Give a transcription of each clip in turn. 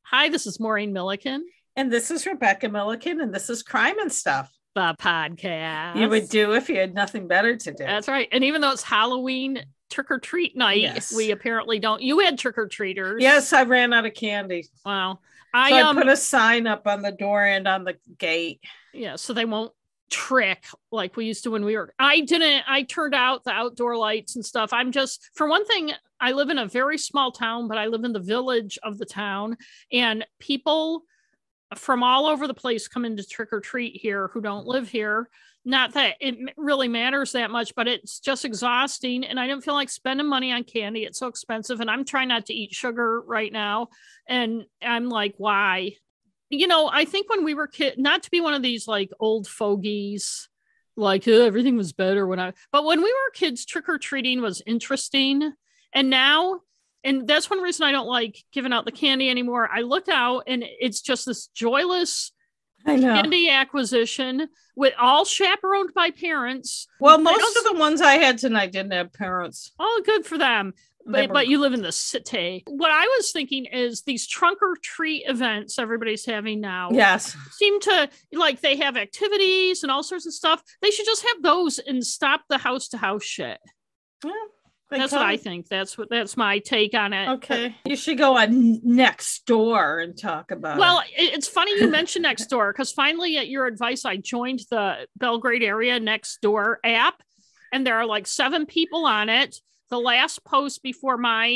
Hi, this is Maureen Milliken, And this is Rebecca Milliken, and this is Crime and Stuff. the podcast. You would do if you had nothing better to do. That's right. And even though it's Halloween trick or treat night, Yes. we apparently don't. You had trick or treaters. Yes, I ran out of candy. Wow. I put a sign up on the door and on the gate. Yeah, so they won't trick like we used to when we were. I turned out the outdoor lights and stuff. I'm just, for one thing, I live in a very small town, but I live in the village of the town, and people from all over the place come into trick or treat here who don't live here. Not that it really matters that much, but it's just exhausting. And I don't feel like spending money on candy. It's so expensive. And I'm trying not to eat sugar right now. And I'm like, why? I think when we were kids, not to be one of these like old fogies, like everything was better but when we were kids, trick or treating was interesting. And now, and that's one reason I don't like giving out the candy anymore. I look out and it's just this joyless candy acquisition with all chaperoned by parents. Well, most of the ones I had tonight didn't have parents. Oh, good for them. But you live in the city. What I was thinking is these trunk or treat events everybody's having now. Yes. Seem to, like, they have activities and all sorts of stuff. They should just have those and stop the house to house shit. Yeah. That's what I think. That's my take on it. Okay. You should go on Nextdoor and talk about it. Well, it's funny you mentioned Nextdoor, because finally, at your advice, I joined the Belgrade area Nextdoor app, and there are like 7 people on it. The last post before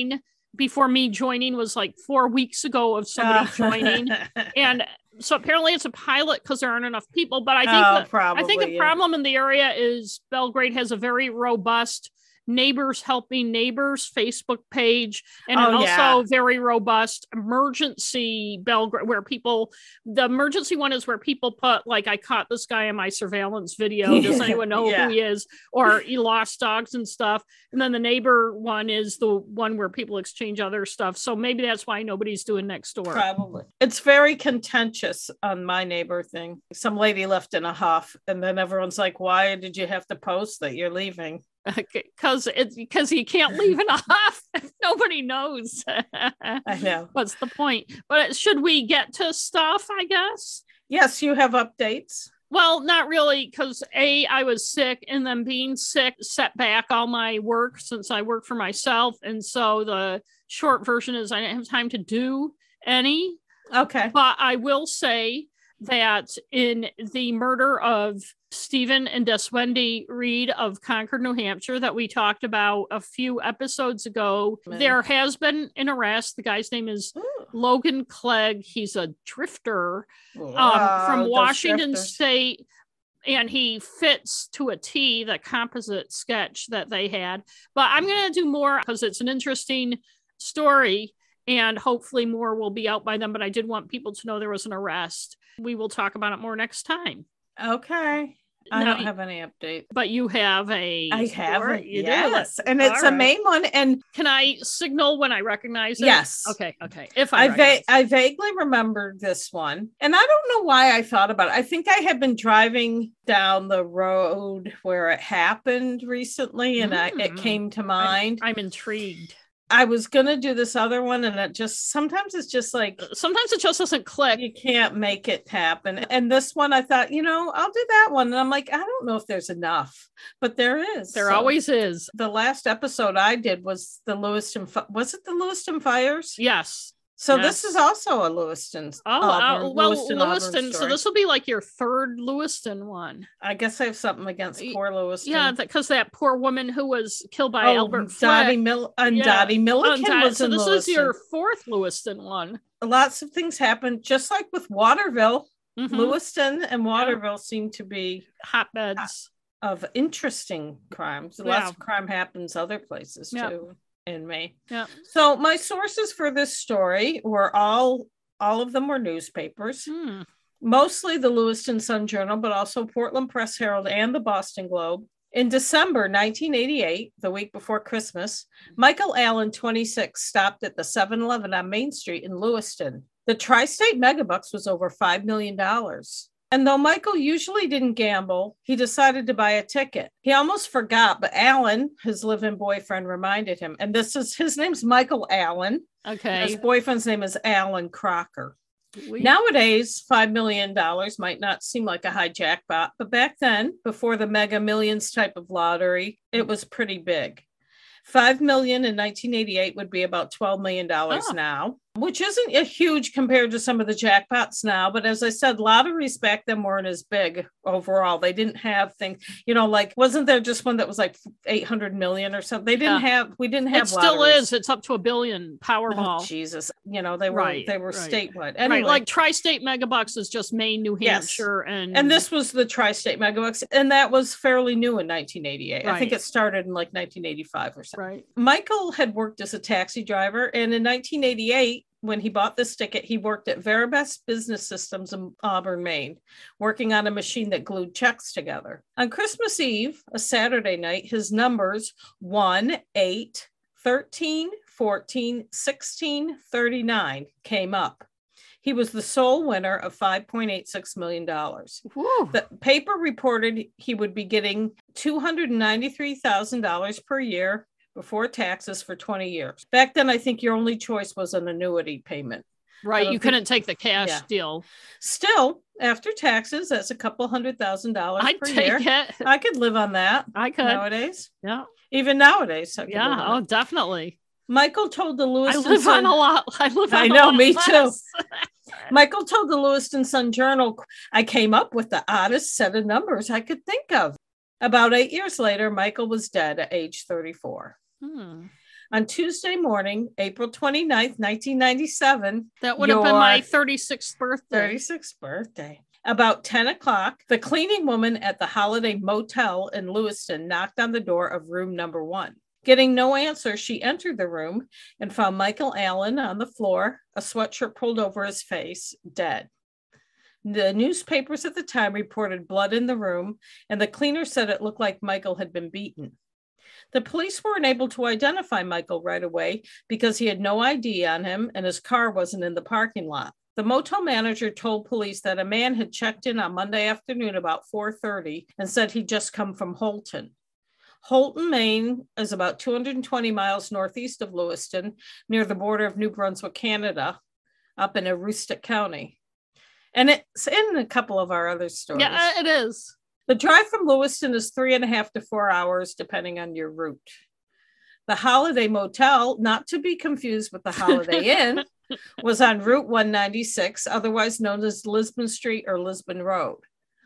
me joining was like 4 weeks ago of somebody joining. And so apparently it's a pilot because there aren't enough people. But I think the problem in the area is Belgrade has a very robust Neighbors Helping Neighbors Facebook page, and also very robust emergency Belgrade, where the emergency one is where people put, like, I caught this guy in my surveillance video, does anyone know who he is, or he lost dogs and stuff. And then the neighbor one is the one where people exchange other stuff. So maybe that's why nobody's doing Nextdoor. Probably. It's very contentious on my neighbor thing. Some lady left in a huff, and then everyone's like, why did you have to post that you're leaving? Because you can't leave in a huff. Nobody knows. I know. What's the point? But should we get to stuff, I guess? Yes, you have updates. Well, not really, because I was sick, and then being sick set back all my work since I work for myself. And so the short version is I didn't have time to do any. Okay. But I will say that in the murder of Stephen and Deswendy Reed of Concord, New Hampshire, that we talked about a few episodes ago, there has been an arrest. The guy's name is Logan Clegg. He's a drifter from Washington State, and he fits to a T the composite sketch that they had. But I'm going to do more because it's an interesting story, and hopefully more will be out by then. But I did want people to know there was an arrest. We will talk about it more next time. Okay. I don't have any update. But you have I have it. Yes. And it's a main one. And can I signal when I recognize it? Yes. Okay. If I vaguely remember this one. And I don't know why I thought about it. I think I had been driving down the road where it happened recently, and it came to mind. I'm intrigued. I was going to do this other one, and sometimes it just doesn't click. You can't make it happen. And this one, I thought, I'll do that one. And I'm like, I don't know if there's enough, but there is. There always is. The last episode I did was the Lewiston. Was it the Lewiston fires? Yes. So this is also a Lewiston. Lewiston. So this will be like your third Lewiston one. I guess I have something against poor Lewiston. Yeah, because that poor woman who was killed by Albert Dottie Milliken was in Lewiston. So this is your fourth Lewiston one. Lots of things happened, just like with Waterville. Lewiston and Waterville seem to be hotbeds of interesting crimes. Lots of crime happens other places too. In May. Yeah. So my sources for this story were all of them were newspapers, mostly the Lewiston Sun Journal, but also Portland Press Herald and the Boston Globe. In December 1988, the week before Christmas, Michael Allen, 26, stopped at the 7-Eleven on Main Street in Lewiston. The Tri-State Megabucks was over $5 million. And though Michael usually didn't gamble, he decided to buy a ticket. He almost forgot, but Alan, his live-in boyfriend, reminded him. And his name's Michael Allen. Okay. His boyfriend's name is Alan Crocker. Nowadays, $5 million might not seem like a high jackpot, but back then, before the Mega Millions type of lottery, it was pretty big. $5 million in 1988 would be about $12 million now, which isn't a huge compared to some of the jackpots now. But as I said, lotteries back then weren't as big overall. They didn't have things, like, wasn't there just one that was like 800 million or something? We didn't have it still lotteries. Is. It's up to $1 billion Powerball. Oh, Jesus. They were statewide. Anyway. Right. Like Tri-State Megabucks is just Maine, New Hampshire. Yes. And this was the Tri-State Megabucks. And that was fairly new in 1988. Right. I think it started in like 1985 or something. Right. Michael had worked as a taxi driver. And in 1988, when he bought this ticket, he worked at Veribest Business Systems in Auburn, Maine, working on a machine that glued checks together. On Christmas Eve, a Saturday night, his numbers 1, 8, 13, 14, 16, 39 came up. He was the sole winner of $5.86 million. Woo. The paper reported he would be getting $293,000 per year before taxes for 20 years. Back then, I think your only choice was an annuity payment. Right. You couldn't take the cash deal. Still, after taxes, that's a couple $100,000 I'd per take year. It. I could live on that. I could. Nowadays. Yeah. Even nowadays. Yeah. Oh, definitely. Michael told the Lewiston I live on a lot. I know, me too. Michael told the Lewiston Sun-Journal, I came up with the oddest set of numbers I could think of. About 8 years later, Michael was dead at age 34. On Tuesday morning, April 29th, 1997. That would have been my 36th birthday. 36th birthday. About 10 o'clock, the cleaning woman at the Holiday Motel in Lewiston knocked on the door of room number 1. Getting no answer, she entered the room and found Michael Allen on the floor, a sweatshirt pulled over his face, dead. The newspapers at the time reported blood in the room, and the cleaner said it looked like Michael had been beaten. The police weren't able to identify Michael right away because he had no ID on him and his car wasn't in the parking lot. The motel manager told police that a man had checked in on Monday afternoon about 4:30 and said he'd just come from Holton. Holton, Maine is about 220 miles northeast of Lewiston, near the border of New Brunswick, Canada, up in Aroostook County. And it's in a couple of our other stories. Yeah, it is. The drive from Lewiston is 3.5 to 4 hours, depending on your route. The Holiday Motel, not to be confused with the Holiday Inn, was on Route 196, otherwise known as Lisbon Street or Lisbon Road.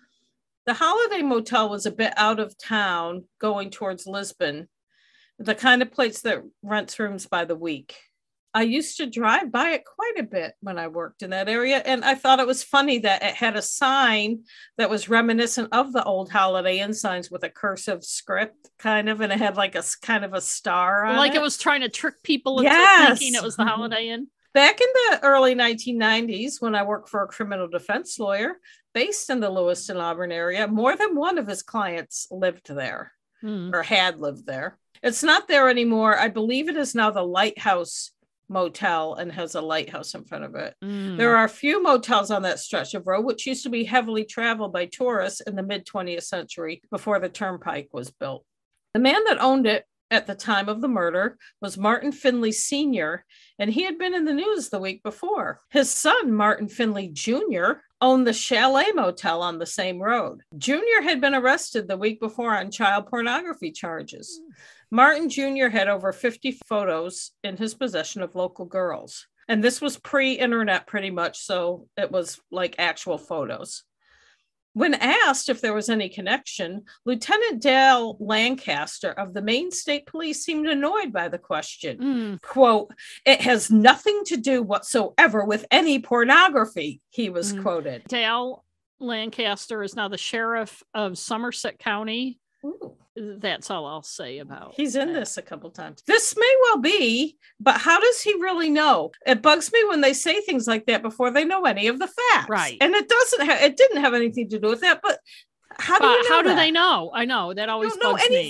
The Holiday Motel was a bit out of town going towards Lisbon, the kind of place that rents rooms by the week. I used to drive by it quite a bit when I worked in that area, and I thought it was funny that it had a sign that was reminiscent of the old Holiday Inn signs with a cursive script, kind of, and it had like a kind of a star on like it. It was trying to trick people into thinking it was the Holiday Inn. Back in the early 1990s, when I worked for a criminal defense lawyer based in the Lewiston, Auburn area, more than one of his clients lived there or had lived there. It's not there anymore. I believe it is now the Lighthouse Motel and has a lighthouse in front of it. There are a few motels on that stretch of road, which used to be heavily traveled by tourists in the mid-20th century before the turnpike was built. The man that owned it at the time of the murder was Martin Finley Sr., and he had been in the news the week before. His son, Martin Finley Jr., owned the Chalet Motel on the same road. Jr. had been arrested the week before on child pornography charges. Martin Jr. had over 50 photos in his possession of local girls. And this was pre-internet pretty much, so it was like actual photos. When asked if there was any connection, Lieutenant Dale Lancaster of the Maine State Police seemed annoyed by the question. Quote, "It has nothing to do whatsoever with any pornography," he was quoted. Dale Lancaster is now the sheriff of Somerset County. Ooh. That's all I'll say about He's in that. this a couple times. This may well be, but how does he really know? It bugs me when they say things like that before they know any of the facts. Right. And it didn't have anything to do with that, but how do you know how do that? they know? I know that always don't know bugs anything. me.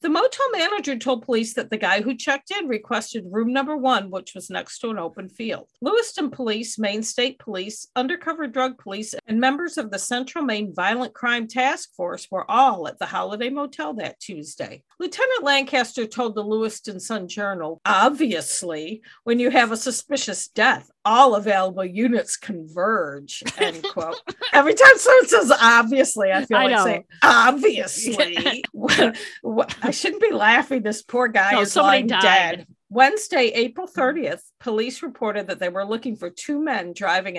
The motel manager told police that the guy who checked in requested room number 1, which was next to an open field. Lewiston Police, Maine State Police, Undercover Drug Police, and members of the Central Maine Violent Crime Task Force were all at the Holiday Motel that Tuesday. Lieutenant Lancaster told the Lewiston Sun-Journal, obviously, when you have a suspicious death, all available units converge, end quote. Every time someone says obviously, I feel like saying obviously. I shouldn't be laughing. This poor guy is lying dead. Wednesday, April 30th, police reported that they were looking for 2 men driving a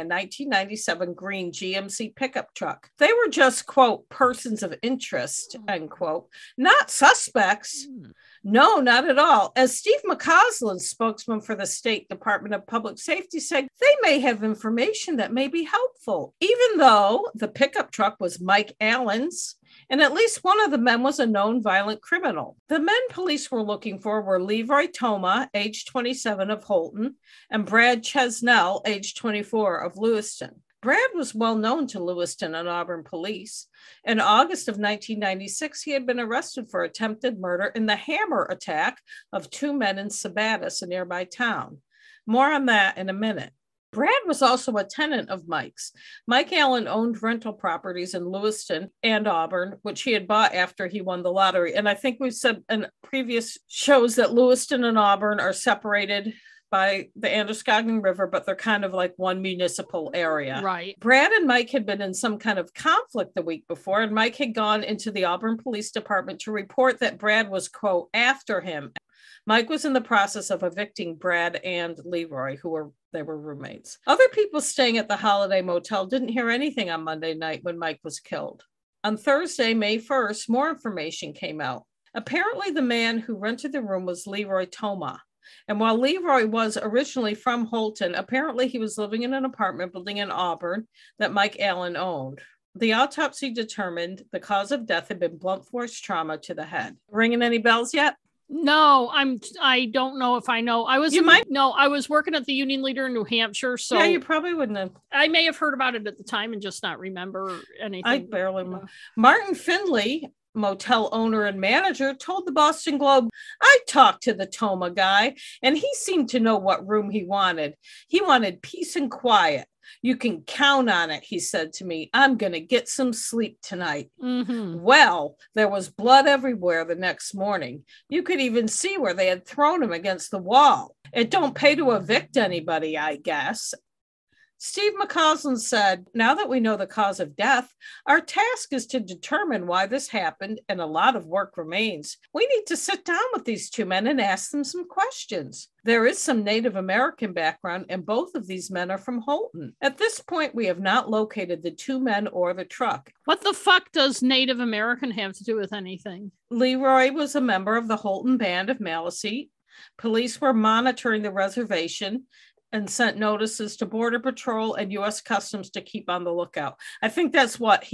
1997 green GMC pickup truck. They were just, quote, persons of interest, end quote, not suspects. No, not at all. As Steve McCausland, spokesman for the State Department of Public Safety, said, they may have information that may be helpful, even though the pickup truck was Mike Allen's, and at least one of the men was a known violent criminal. The men police were looking for were Leroy Toma, age 27 of Holton, and Brad Chesnell, age 24 of Lewiston. Brad was well known to Lewiston and Auburn police. In August of 1996, he had been arrested for attempted murder in the hammer attack of 2 men in Sabattis, a nearby town. More on that in a minute. Brad was also a tenant of Mike's. Mike Allen owned rental properties in Lewiston and Auburn, which he had bought after he won the lottery. And I think we've said in previous shows that Lewiston and Auburn are separated by the Androscoggin River, but they're kind of like one municipal area. Right. Brad and Mike had been in some kind of conflict the week before, and Mike had gone into the Auburn Police Department to report that Brad was, quote, after him. Mike was in the process of evicting Brad and Leroy, they were roommates. Other people staying at the Holiday Motel didn't hear anything on Monday night when Mike was killed. On Thursday, May 1st, more information came out. Apparently, the man who rented the room was Leroy Toma. And while Leroy was originally from Holton, apparently he was living in an apartment building in Auburn that Mike Allen owned. The autopsy determined the cause of death had been blunt force trauma to the head. Ringing any bells yet? No, I don't know if I know. I was working at the Union Leader in New Hampshire, so yeah, you probably wouldn't have. I may have heard about it at the time and just not remember anything. I barely. Martin Finley, motel owner and manager, told the Boston Globe, I talked to the Toma guy and he seemed to know what room he wanted. He wanted peace and quiet. You can count on it, he said to me. I'm going to get some sleep tonight. Mm-hmm. Well, there was blood everywhere the next morning. You could even see where they had thrown him against the wall. It don't pay to evict anybody, I guess. Steve McCausland said, now that we know the cause of death, our task is to determine why this happened, and a lot of work remains. We need to sit down with these 2 men and ask them some questions. There is some Native American background, and both of these men are from Holton. At this point, we have not located the 2 men or the truck. What the fuck does Native American have to do with anything? Leroy was a member of the Holton Band of Maliseet. Police were monitoring the reservation and sent notices to Border Patrol and U.S. Customs to keep on the lookout. I think that's what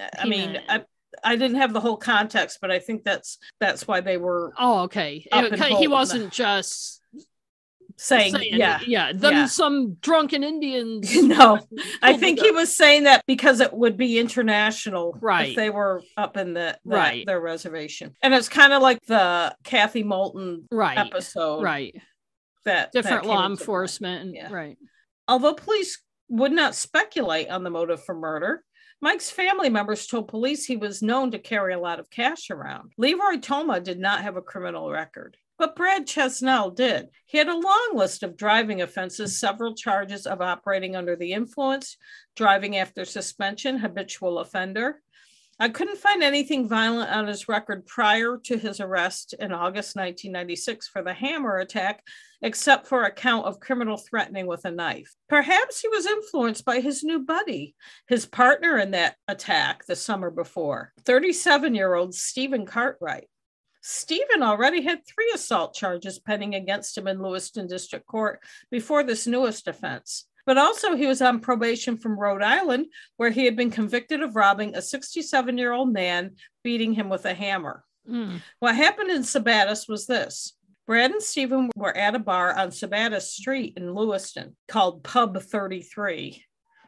I didn't have the whole context, but I think that's why they were. Oh, okay. He wasn't just saying some drunken Indians. No, I think he was saying that because it would be international, right? If they were up in their reservation, and it's kind of like the Kathy Moulton episode, right? Different law enforcement. Right. Although police would not speculate on the motive for murder, Mike's family members told police he was known to carry a lot of cash around. Leroy Toma did not have a criminal record, but Brad Chesnell did. He had a long list of driving offenses, several charges of operating under the influence, driving after suspension, habitual offender. I couldn't find anything violent on his record prior to his arrest in August 1996 for the hammer attack, except for a count of criminal threatening with a knife. Perhaps he was influenced by his new buddy, his partner in that attack the summer before, 37-year-old Stephen Cartwright. Stephen already had 3 assault charges pending against him in Lewiston District Court before this newest offense. But also he was on probation from Rhode Island, where he had been convicted of robbing a 67-year-old man, beating him with a hammer. What happened in Sabattis was this. Brad and Stephen were at a bar on Sabattis Street in Lewiston called Pub 33.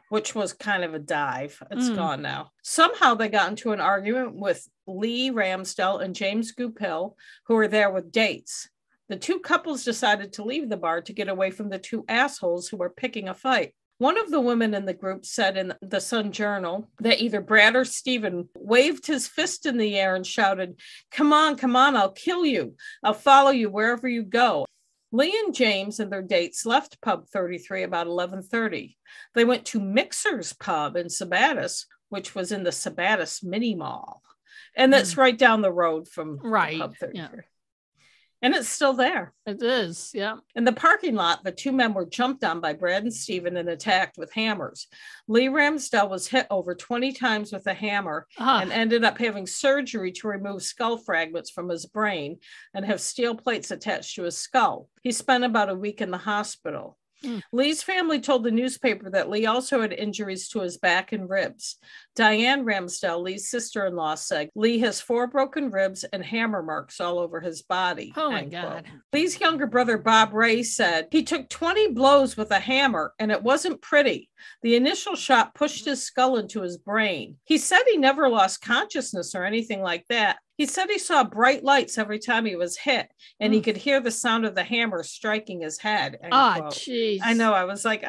which was kind of a dive. It's gone now. Somehow they got into an argument with Lee Ramsdell and James Goupil, who were there with dates. The two couples decided to leave the bar to get away from the two assholes who were picking a fight. One of the women in the group said in the Sun Journal that either Brad or Stephen waved his fist in the air and shouted, come on, I'll kill you. I'll follow you wherever you go. Lee and James and their dates left Pub 33 about 11:30. They went to Mixer's Pub in Sabattis, which was in the Sabattis Mini Mall. And that's right down the road from Pub 33. Yeah. And it's still there. It is, yeah. In the parking lot, the two men were jumped on by Brad and Stephen and attacked with hammers. Lee Ramsdell was hit over 20 times with a hammer and ended up having surgery to remove skull fragments from his brain and have steel plates attached to his skull. He spent about a week in the hospital. Lee's family told the newspaper that Lee also had injuries to his back and ribs. Diane Ramsdell, Lee's sister-in-law, said Lee has 4 broken ribs and hammer marks all over his body. Oh my God. Lee's younger brother, Bob Ray, said he took 20 blows with a hammer and it wasn't pretty. The initial shot pushed his skull into his brain. He said he never lost consciousness or anything like that. He said he saw bright lights every time he was hit, and he could hear the sound of the hammer striking his head. Jeez. I know. I was like,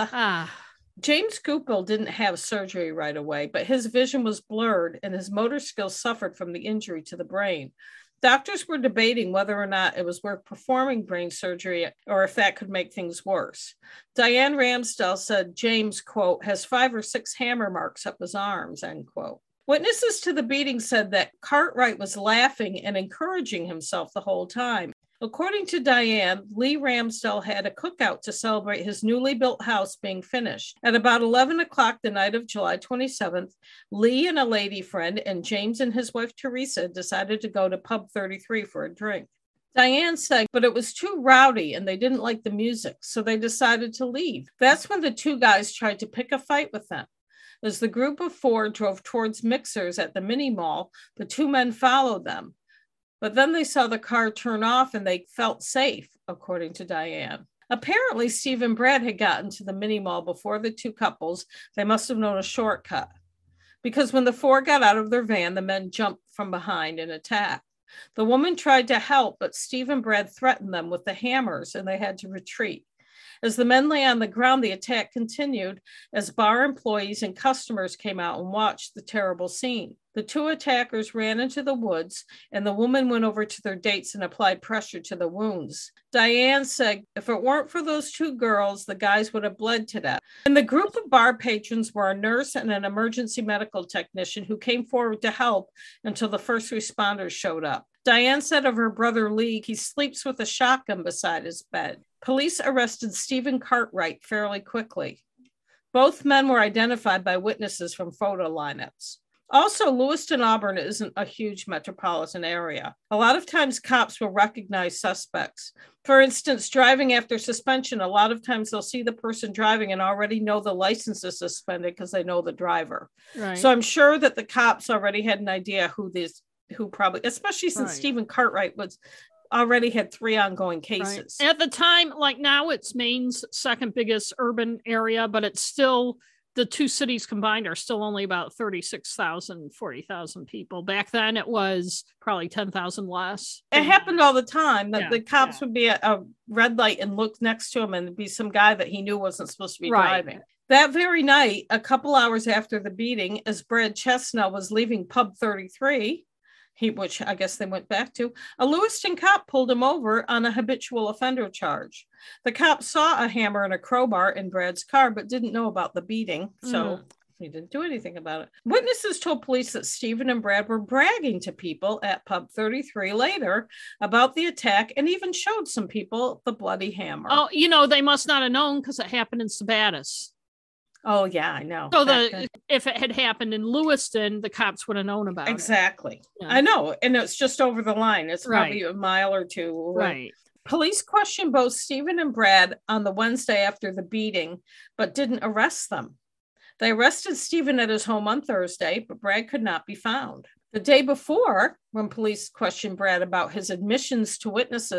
James Goupil didn't have surgery right away, but his vision was blurred and his motor skills suffered from the injury to the brain. Doctors were debating whether or not it was worth performing brain surgery or if that could make things worse. Diane Ramsdell said James, quote, has 5 or 6 hammer marks up his arms, end quote. Witnesses to the beating said that Cartwright was laughing and encouraging himself the whole time. According to Diane, Lee Ramsdell had a cookout to celebrate his newly built house being finished. At about 11 o'clock the night of July 27th, Lee and a lady friend and James and his wife Teresa decided to go to Pub 33 for a drink. Diane said, but it was too rowdy and they didn't like the music, so they decided to leave. That's when the two guys tried to pick a fight with them. As the group of 4 drove towards Mixer's at the mini mall, the two men followed them. But then they saw the car turn off and they felt safe, according to Diane. Apparently, Steve and Brad had gotten to the mini mall before the two couples. They must have known a shortcut. Because when the 4 got out of their van, the men jumped from behind and attacked. The woman tried to help, but Steve and Brad threatened them with the hammers and they had to retreat. As the men lay on the ground, the attack continued as bar employees and customers came out and watched the terrible scene. The two attackers ran into the woods, and the woman went over to their dates and applied pressure to the wounds. Diane said, if it weren't for those 2 girls, the guys would have bled to death. And the group of bar patrons were a nurse and an emergency medical technician who came forward to help until the first responders showed up. Diane said of her brother Lee, he sleeps with a shotgun beside his bed. Police arrested Stephen Cartwright fairly quickly. Both men were identified by witnesses from photo lineups. Also, Lewiston, Auburn isn't a huge metropolitan area. A lot of times cops will recognize suspects. For instance, driving after suspension, a lot of times they'll see the person driving and already know the license is suspended because they know the driver. Right. So I'm sure that the cops already had an idea who probably, especially since Stephen Cartwright already had 3 ongoing cases. Right. At the time, like now, it's Maine's second biggest urban area, but it's still, the 2 cities combined are still only about 36,000, 40,000 people. Back then, it was probably 10,000 less. It happened all the time that the cops would be at a red light and look next to him and be some guy that he knew wasn't supposed to be driving. That very night, a couple hours after the beating, as Brad Chestnut was leaving Pub 33, which I guess they went back to, a Lewiston cop pulled him over on a habitual offender charge. The cop saw a hammer and a crowbar in Brad's car, but didn't know about the beating, so he didn't do anything about it. Witnesses told police that Stephen and Brad were bragging to people at Pub 33 later about the attack and even showed some people the bloody hammer. Oh, they must not have known because it happened in Sabattis. Oh, yeah, I know. So if it had happened in Lewiston, the cops would have known about it. Exactly. Yeah. I know. And it's just over the line. It's probably a mile or 2. Right. Police questioned both Stephen and Brad on the Wednesday after the beating, but didn't arrest them. They arrested Stephen at his home on Thursday, but Brad could not be found. The day before, when police questioned Brad about his admissions to witnesses,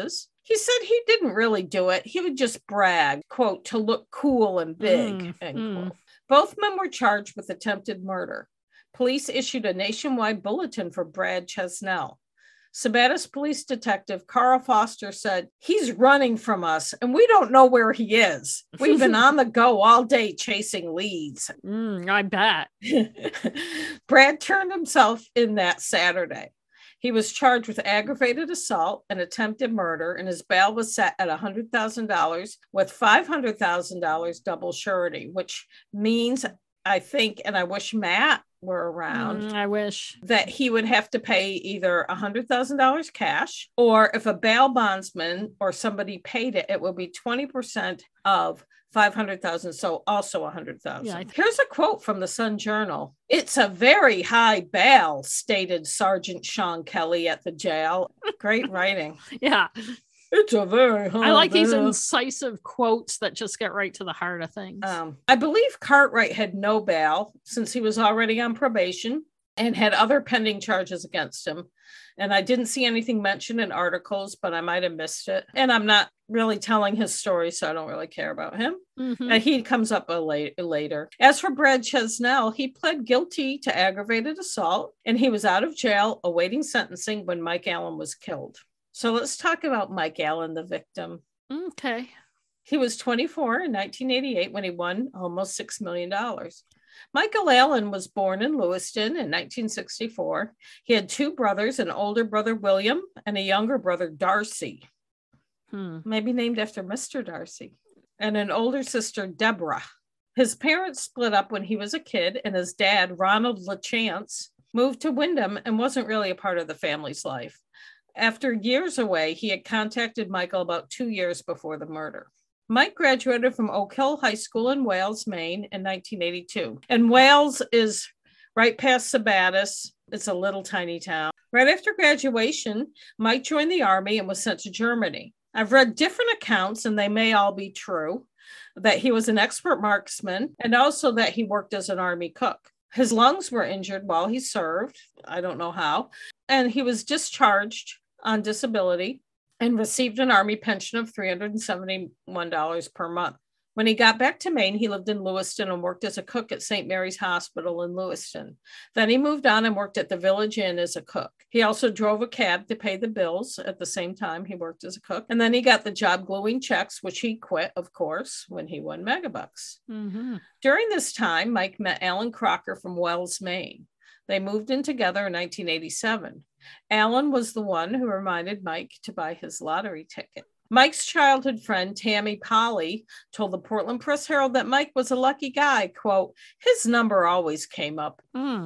He said he didn't really do it. He would just brag, quote, to look cool and big, end quote. Both men were charged with attempted murder. Police issued a nationwide bulletin for Brad Chesnell. Sabattis police detective Carl Foster said, he's running from us and we don't know where he is. We've been on the go all day chasing leads. I bet. Brad turned himself in that Saturday. He was charged with aggravated assault and attempted murder, and his bail was set at $100,000 with $500,000 double surety, which means, I think, and I wish Matt were around. I wish that he would have to pay either $100,000 cash, or if a bail bondsman or somebody paid it, it will be 20% of 500,000, so also 100,000. Yeah, here's a quote from the Sun Journal. It's a very high bail, stated Sergeant Sean Kelly at the jail. Great writing. Yeah. It's a very high I like these incisive quotes that just get right to the heart of things. I believe Cartwright had no bail since he was already on probation and had other pending charges against him. And I didn't see anything mentioned in articles, but I might have missed it. And I'm not really telling his story, so I don't really care about him. He comes up later. As for Brad Chesnell, he pled guilty to aggravated assault, and he was out of jail awaiting sentencing when Mike Allen was killed. So let's talk about Mike Allen, the victim. Okay. He was 24 in 1988 when he won almost $6 million. Michael Allen was born in Lewiston in 1964. He had two brothers, an older brother, William, and a younger brother, Darcy. Maybe named after Mr. Darcy. And an older sister, Deborah. His parents split up when he was a kid, and his dad, Ronald LaChance, moved to Windham and wasn't really a part of the family's life. After years away, he had contacted Michael about 2 years before the murder. Mike graduated from Oak Hill High School in Wales, Maine in 1982. And Wales is right past Sabattis. It's a little tiny town. Right after graduation, Mike joined the army and was sent to Germany. I've read different accounts, and they may all be true, that he was an expert marksman and also that he worked as an army cook. His lungs were injured while he served. I don't know how. And he was discharged on disability and received an army pension of $371 per month. When he got back to Maine, he lived in Lewiston and worked as a cook at St. Mary's Hospital in Lewiston. Then he moved on and worked at the Village Inn as a cook. He also drove a cab to pay the bills at the same time he worked as a cook. And then he got the job gluing checks, which he quit, of course, when he won Megabucks. During this time, Mike met Alan Crocker from Wells, Maine. They moved in together in 1987. Alan was the one who reminded Mike to buy his lottery ticket. Mike's childhood friend, Tammy Polly, told the Portland Press Herald that Mike was a lucky guy. Quote, his number always came up.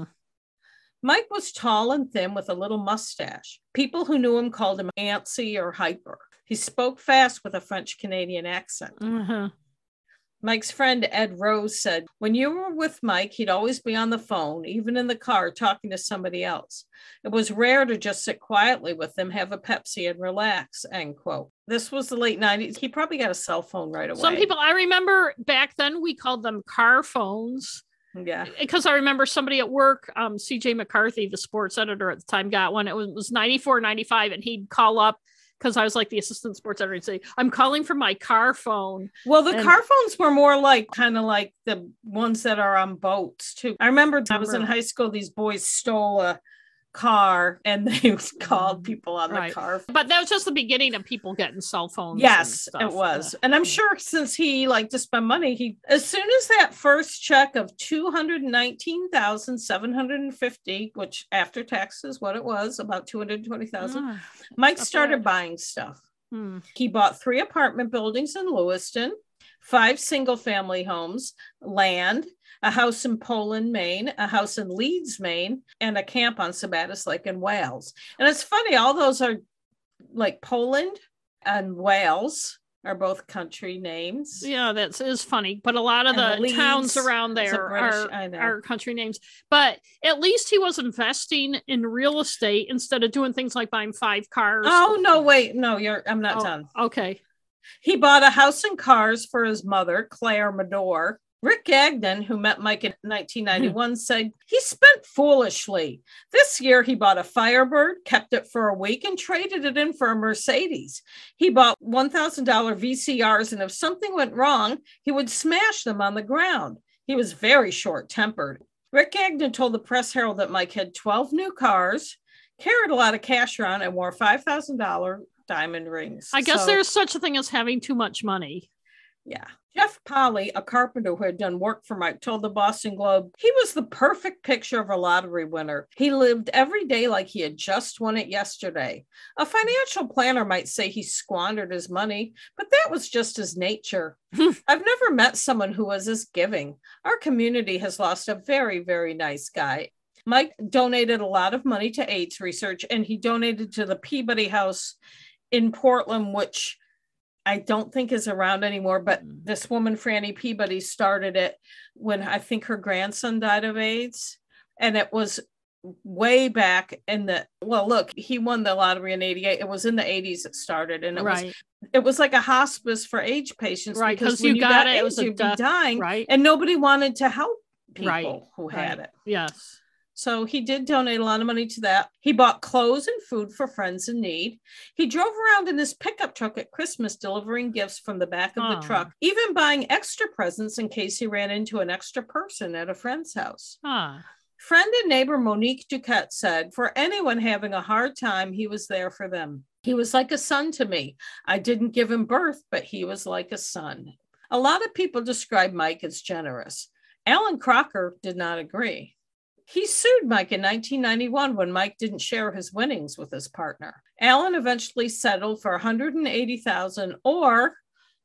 Mike was tall and thin with a little mustache. People who knew him called him antsy or hyper. He spoke fast with a French-Canadian accent. Mike's friend Ed Rose said, when you were with Mike, he'd always be on the phone, even in the car, talking to somebody else. It was rare to just sit quietly with them, have a Pepsi, and relax, end quote. This was the late 90s. He probably got a cell phone right away. Some people, I remember back then, we called them car phones. Yeah. Because I remember somebody at work, CJ McCarthy, the sports editor at the time, got one. It was 94, 95, and he'd call up, because I was like the assistant sports editor, and say, I'm calling from my car phone. Well, the car phones were more like kind of like the ones that are on boats too. I remember I was in high school, these boys stole a car and they called people on the car. But that was just the beginning of people getting cell phones. Yes, it was. And I'm sure since he liked to spend money, as soon as that first check of $219,750, which after taxes, what it was, about $220,000, Mike started buying stuff. He bought 3 apartment buildings in Lewiston, 5 single-family homes, land, a house in Poland, Maine, a house in Leeds, Maine, and a camp on Sabattis Lake in Wales. And it's funny, all those are like Poland and Wales are both country names. Yeah, that is funny. But a lot of the Leeds, towns around there are country names. But at least he was investing in real estate instead of doing things like buying 5 cars. Oh, no, wait. No, I'm not done. Okay. He bought a house and cars for his mother, Claire Medore. Rick Gagnon, who met Mike in 1991, said he spent foolishly. This year, he bought a Firebird, kept it for a week, and traded it in for a Mercedes. He bought $1,000 VCRs, and if something went wrong, he would smash them on the ground. He was very short-tempered. Rick Gagnon told the Press Herald that Mike had 12 new cars, carried a lot of cash around, and wore $5,000 diamond rings. I guess there's such a thing as having too much money. Yeah. Jeff Polly, a carpenter who had done work for Mike, told the Boston Globe he was the perfect picture of a lottery winner. He lived every day like he had just won it yesterday. A financial planner might say he squandered his money, but that was just his nature. I've never met someone who was as giving. Our community has lost a very, very nice guy. Mike donated a lot of money to AIDS research, and he donated to the Peabody House in Portland, which I don't think is around anymore, but this woman, Franny Peabody, started it when I think her grandson died of AIDS. And it was way back in he won the lottery in 88. It was in the 80s it started. And it was like a hospice for AIDS patients. Right. Because when you got AIDS, you'd be dying. Right. And nobody wanted to help people who had it. Yes. So he did donate a lot of money to that. He bought clothes and food for friends in need. He drove around in his pickup truck at Christmas, delivering gifts from the back of the truck, even buying extra presents in case he ran into an extra person at a friend's house. Friend and neighbor Monique Duquette said, for anyone having a hard time, he was there for them. He was like a son to me. I didn't give him birth, but he was like a son. A lot of people describe Mike as generous. Alan Crocker did not agree. He sued Mike in 1991 when Mike didn't share his winnings with his partner. Alan eventually settled for $180,000 or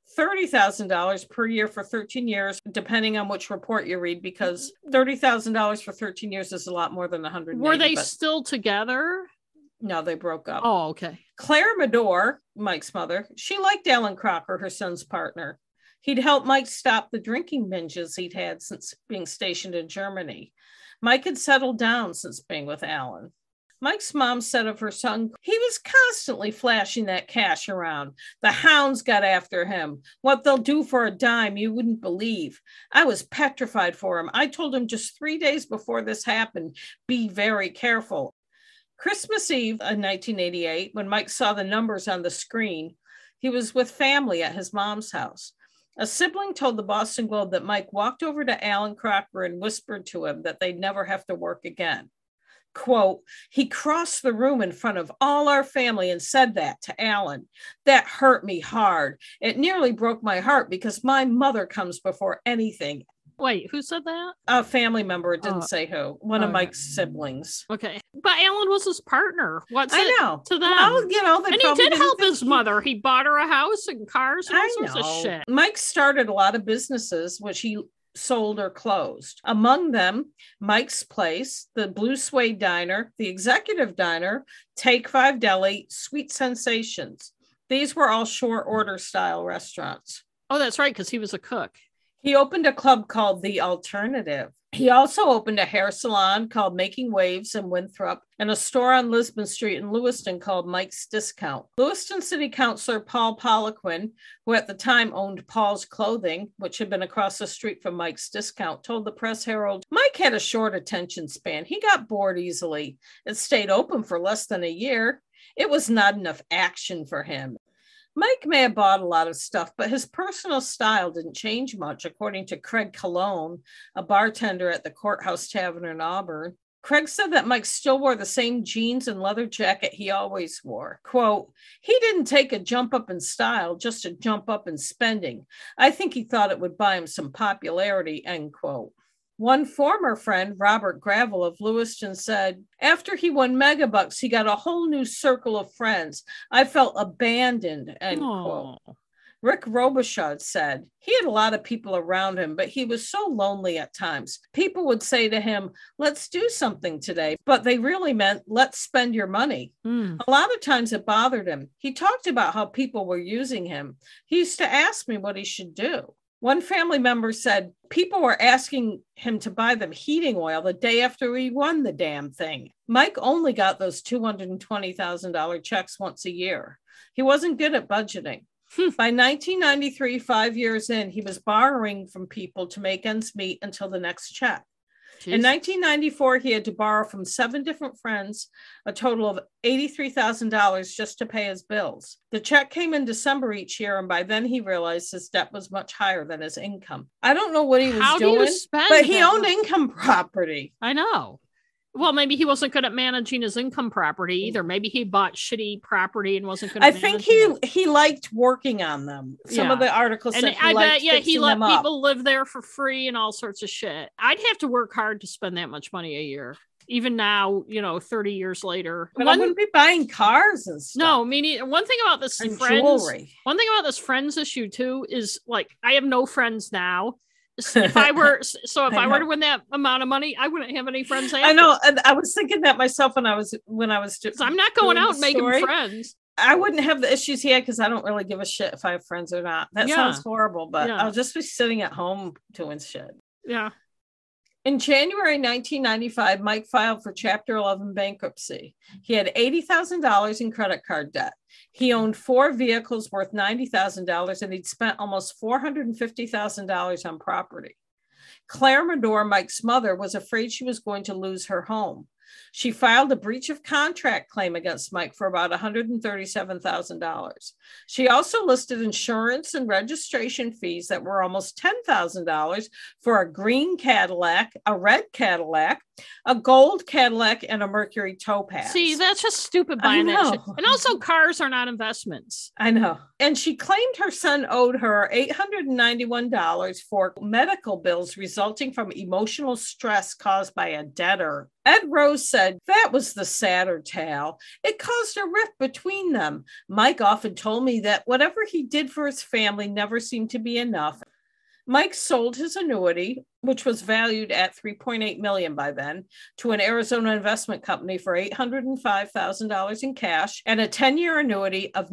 $30,000 per year for 13 years, depending on which report you read, because $30,000 for 13 years is a lot more than $180,000. Were they still together? No, they broke up. Oh, okay. Claire Medore, Mike's mother, she liked Alan Crocker, her son's partner. He'd helped Mike stop the drinking binges he'd had since being stationed in Germany. Mike had settled down since being with Alan. Mike's mom said of her son, he was constantly flashing that cash around. The hounds got after him. What they'll do for a dime, you wouldn't believe. I was petrified for him. I told him just 3 days before this happened, be very careful. Christmas Eve in 1988, when Mike saw the numbers on the screen, he was with family at his mom's house. A sibling told the Boston Globe that Mike walked over to Alan Crocker and whispered to him that they'd never have to work again. Quote, he crossed the room in front of all our family and said that to Alan. That hurt me hard. It nearly broke my heart because my mother comes before anything. Wait, who said that? A family member. It didn't say who. One of Mike's siblings. Okay. But Alan was his partner. What's I it know. to them? Well, and he did help his mother. He bought her a house and cars and all sorts of shit. Mike started a lot of businesses, which he sold or closed. Among them, Mike's Place, the Blue Suede Diner, the Executive Diner, Take 5 Deli, Sweet Sensations. These were all short order style restaurants. Oh, that's right, because he was a cook. He opened a club called The Alternative. He also opened a hair salon called Making Waves in Winthrop and a store on Lisbon Street in Lewiston called Mike's Discount. Lewiston City Councilor Paul Poliquin, who at the time owned Paul's Clothing, which had been across the street from Mike's Discount, told the Press Herald, Mike had a short attention span. He got bored easily. It stayed open for less than a year. It was not enough action for him. Mike may have bought a lot of stuff, but his personal style didn't change much, according to Craig Colon, a bartender at the Courthouse Tavern in Auburn. Craig said that Mike still wore the same jeans and leather jacket he always wore. Quote, he didn't take a jump up in style, just a jump up in spending. I think he thought it would buy him some popularity, end quote. One former friend, Robert Gravel of Lewiston, said, after he won Megabucks, he got a whole new circle of friends. I felt abandoned, end quote. Rick Robichaud said, he had a lot of people around him, but he was so lonely at times. People would say to him, let's do something today, but they really meant, let's spend your money. A lot of times it bothered him. He talked about how people were using him. He used to ask me what he should do. One family member said people were asking him to buy them heating oil the day after he won the damn thing. Mike only got those $220,000 checks once a year. He wasn't good at budgeting. By 1993, 5 years in, he was borrowing from people to make ends meet until the next check. Jeez. In 1994, he had to borrow from 7 different friends a total of $83,000 just to pay his bills. The check came in December each year, and by then he realized his debt was much higher than his income. I don't know what he was doing, but he owned income property. I know. Well, maybe he wasn't good at managing his income property either. Maybe he bought shitty property and wasn't good at managing it. He liked working on them. Some of the articles said he liked fixing them up. He let people live there for free and all sorts of shit. I'd have to work hard to spend that much money a year. Even now, 30 years later. But I wouldn't be buying cars and stuff. No, meaning one thing about this jewelry. One thing about this friends issue too is like I have no friends now. If I were to win that amount of money, I wouldn't have any friends. I know, and I was thinking that myself when I was. I'm not going out and making friends. I wouldn't have the issues he had because I don't really give a shit if I have friends or not. That sounds horrible, but I'll just be sitting at home doing shit. Yeah. In January 1995, Mike filed for Chapter 11 bankruptcy. He had $80,000 in credit card debt. He owned 4 vehicles worth $90,000, and he'd spent almost $450,000 on property. Claire Medore, Mike's mother, was afraid she was going to lose her home. She filed a breach of contract claim against Mike for about $137,000. She also listed insurance and registration fees that were almost $10,000 for a green Cadillac, a red Cadillac, a gold Cadillac, and a Mercury Topaz. See, that's just stupid buying that shit. And also, cars are not investments. I know. And she claimed her son owed her $891 for medical bills resulting from emotional stress caused by a debtor. Ed Rose said that was the sadder tale. It caused a rift between them. Mike often told me that whatever he did for his family never seemed to be enough. Mike sold his annuity, which was valued at $3.8 million by then, to an Arizona investment company for $805,000 in cash and a 10-year annuity of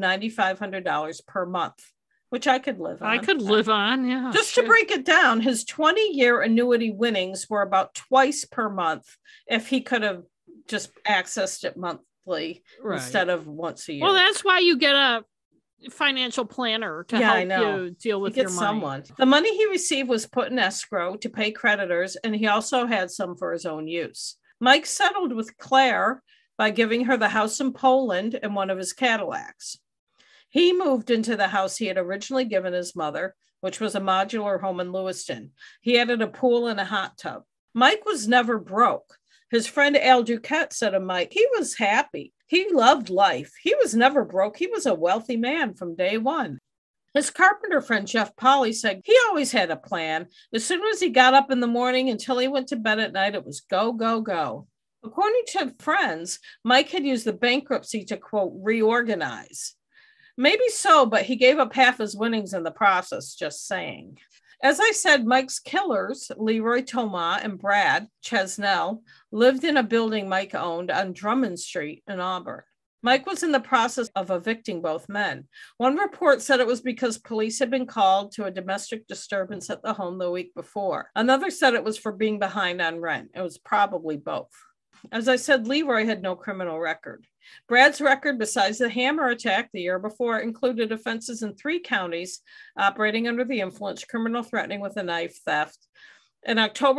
$9,500 per month, which I could live on. I could live on, yeah. Just to break it down, his 20-year annuity winnings were about twice per month if he could have just accessed it monthly instead of once a year. Well, that's why you get a financial planner to help you deal with your money. The money he received was put in escrow to pay creditors, and he also had some for his own use. Mike settled with Claire by giving her the house in Poland and one of his Cadillacs. He moved into the house he had originally given his mother, which was a modular home in Lewiston. He added a pool and a hot tub. Mike was never broke. His friend Al Duquette said of Mike, he was happy. He loved life. He was never broke. He was a wealthy man from day one. His carpenter friend, Jeff Polly, said he always had a plan. As soon as he got up in the morning until he went to bed at night, it was go, go, go. According to friends, Mike had used the bankruptcy to, quote, reorganize. Maybe so, but he gave up half his winnings in the process, just saying. As I said, Mike's killers, Leroy Thomas and Brad Chesnell, lived in a building Mike owned on Drummond Street in Auburn. Mike was in the process of evicting both men. One report said it was because police had been called to a domestic disturbance at the home the week before. Another said it was for being behind on rent. It was probably both. As I said, Leroy had no criminal record. Brad's record, besides the hammer attack the year before, included offenses in 3 counties, operating under the influence, criminal threatening with a knife, theft. In October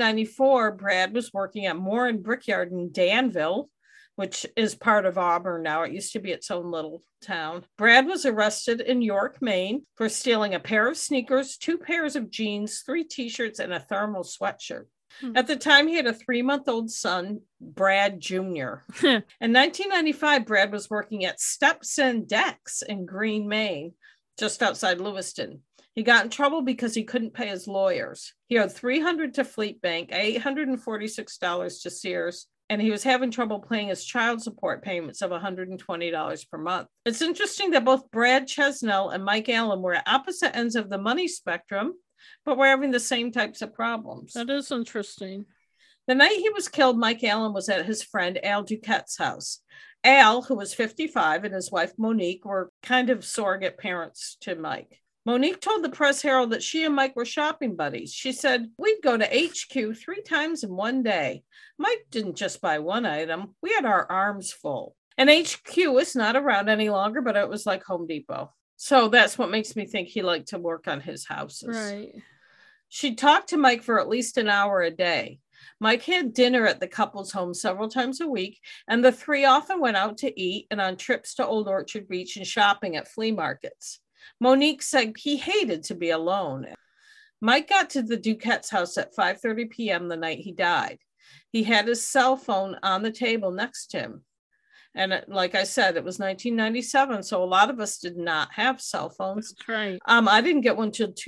1994, Brad was working at Moore and Brickyard in Danville, which is part of Auburn now. It used to be its own little town. Brad was arrested in York, Maine, for stealing a pair of sneakers, 2 pairs of jeans, 3 t-shirts, and a thermal sweatshirt. At the time, he had a 3-month-old son, Brad Jr. In 1995, Brad was working at Stepson Decks in Green, Maine, just outside Lewiston. He got in trouble because he couldn't pay his lawyers. He owed $300 to Fleet Bank, $846 to Sears, and he was having trouble paying his child support payments of $120 per month. It's interesting that both Brad Chesnell and Mike Allen were at opposite ends of the money spectrum, but we're having the same types of problems. That is interesting. The night he was killed, Mike Allen was at his friend Al Duquette's house. Al, who was 55, and his wife Monique were kind of surrogate parents to Mike. Monique told the Press Herald that she and Mike were shopping buddies. She said, we'd go to HQ 3 times in one day. Mike didn't just buy one item. We had our arms full. And HQ is not around any longer, but it was like Home Depot. So that's what makes me think he liked to work on his houses. Right. She talked to Mike for at least an hour a day. Mike had dinner at the couple's home several times a week, and the three often went out to eat and on trips to Old Orchard Beach and shopping at flea markets. Monique said he hated to be alone. Mike got to the Duquette's house at 5:30 p.m. the night he died. He had his cell phone on the table next to him. And like I said, it was 1997, so a lot of us did not have cell phones. That's right. I didn't get one till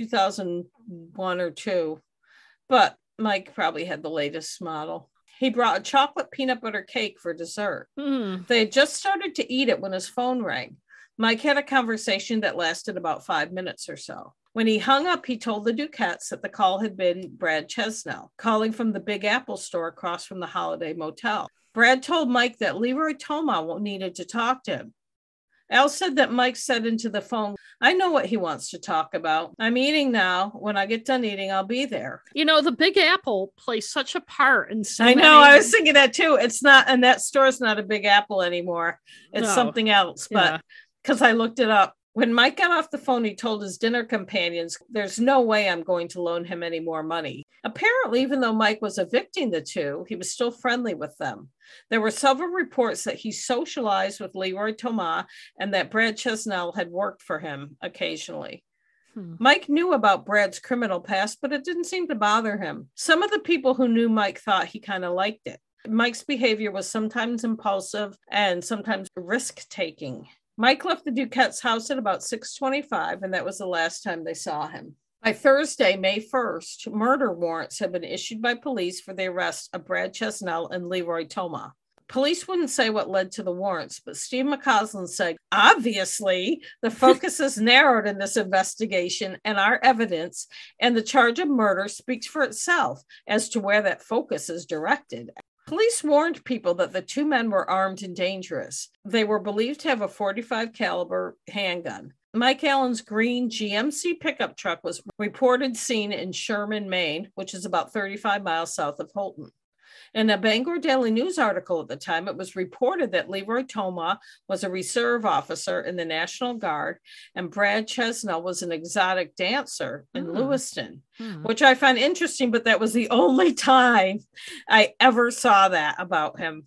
2001 or 2, but Mike probably had the latest model. He brought a chocolate peanut butter cake for dessert. They had just started to eat it when his phone rang. Mike had a conversation that lasted about 5 minutes or so. When he hung up, he told the Duquettes that the call had been Brad Chesnell, calling from the Big Apple store across from the Holiday Motel. Brad told Mike that Leroy Toma needed to talk to him. Al said that Mike said into the phone, "I know what he wants to talk about. I'm eating now. When I get done eating, I'll be there." You know, the Big Apple plays such a part in so I know. I was thinking that too. It's not, and that store's not a Big Apple anymore. It's something else, but because I looked it up. When Mike got off the phone, he told his dinner companions, "There's no way I'm going to loan him any more money." Apparently, even though Mike was evicting the two, he was still friendly with them. There were several reports that he socialized with Leroy Toma and that Brad Chesnell had worked for him occasionally. Mike knew about Brad's criminal past, but it didn't seem to bother him. Some of the people who knew Mike thought he kind of liked it. Mike's behavior was sometimes impulsive and sometimes risk-taking. Mike left the Duquette's house at about 6:25, and that was the last time they saw him. By Thursday, May 1st, murder warrants had been issued by police for the arrest of Brad Chesnell and Leroy Toma. Police wouldn't say what led to the warrants, but Steve McCausland said, "Obviously, the focus is narrowed in this investigation, and our evidence and the charge of murder speaks for itself as to where that focus is directed." Police warned people that the two men were armed and dangerous. They were believed to have a .45 caliber handgun. Mike Allen's green GMC pickup truck was reported seen in Sherman, Maine, which is about 35 miles south of Holton. In a Bangor Daily News article at the time, it was reported that Leroy Toma was a reserve officer in the National Guard and Brad Chesnell was an exotic dancer in Lewiston, which I find interesting, but that was the only time I ever saw that about him.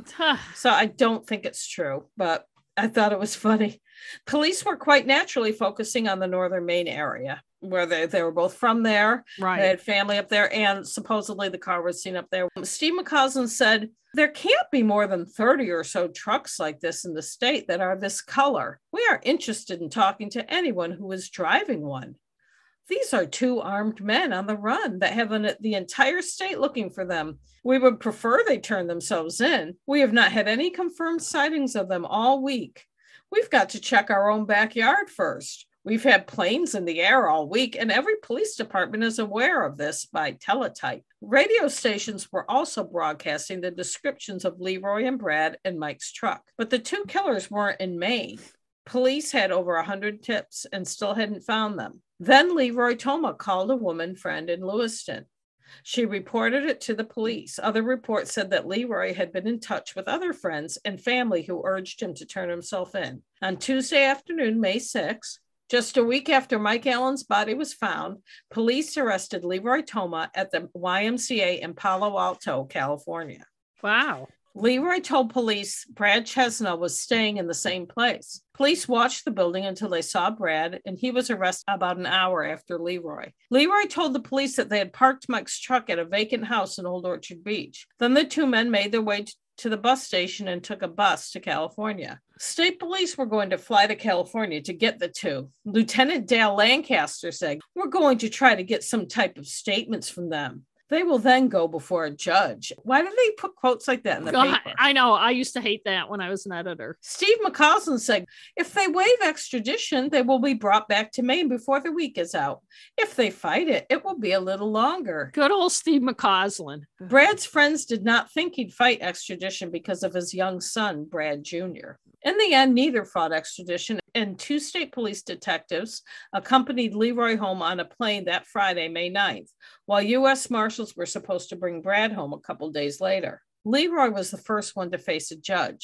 So I don't think it's true, but I thought it was funny. Police were quite naturally focusing on the northern Maine area, where they were both from there. Right. They had family up there, and supposedly the car was seen up there. Steve McCausland said, "There can't be more than 30 or so trucks like this in the state that are this color. We are interested in talking to anyone who is driving one. These are two armed men on the run that have the entire state looking for them. We would prefer they turn themselves in. We have not had any confirmed sightings of them all week. We've got to check our own backyard first. We've had planes in the air all week, and every police department is aware of this by teletype." Radio stations were also broadcasting the descriptions of Leroy and Brad and Mike's truck, but the two killers weren't in Maine. Police had over 100 tips and still hadn't found them. Then Leroy Toma called a woman friend in Lewiston. She reported it to the police. Other reports said that Leroy had been in touch with other friends and family who urged him to turn himself in. On Tuesday afternoon, May 6th, just a week after Mike Allen's body was found, police arrested Leroy Toma at the YMCA in Palo Alto, California. Wow. Leroy told police Brad Chesnell was staying in the same place. Police watched the building until they saw Brad, and he was arrested about an hour after Leroy. Leroy told the police that they had parked Mike's truck at a vacant house in Old Orchard Beach. Then the two men made their way to the bus station and took a bus to California. State police were going to fly to California to get the two. Lieutenant Dale Lancaster said, "We're going to try to get some type of statements from them. They will then go before a judge." Why do they put quotes like that in the paper? I know. I used to hate that when I was an editor. Steve McCausland said, "If they waive extradition, they will be brought back to Maine before the week is out. If they fight it, it will be a little longer." Good old Steve McCausland. Brad's friends did not think he'd fight extradition because of his young son, Brad Jr. In the end, neither fought extradition, and two state police detectives accompanied Leroy home on a plane that Friday, May 9th, while U.S. Marshals were supposed to bring Brad home a couple days later. Leroy was the first one to face a judge.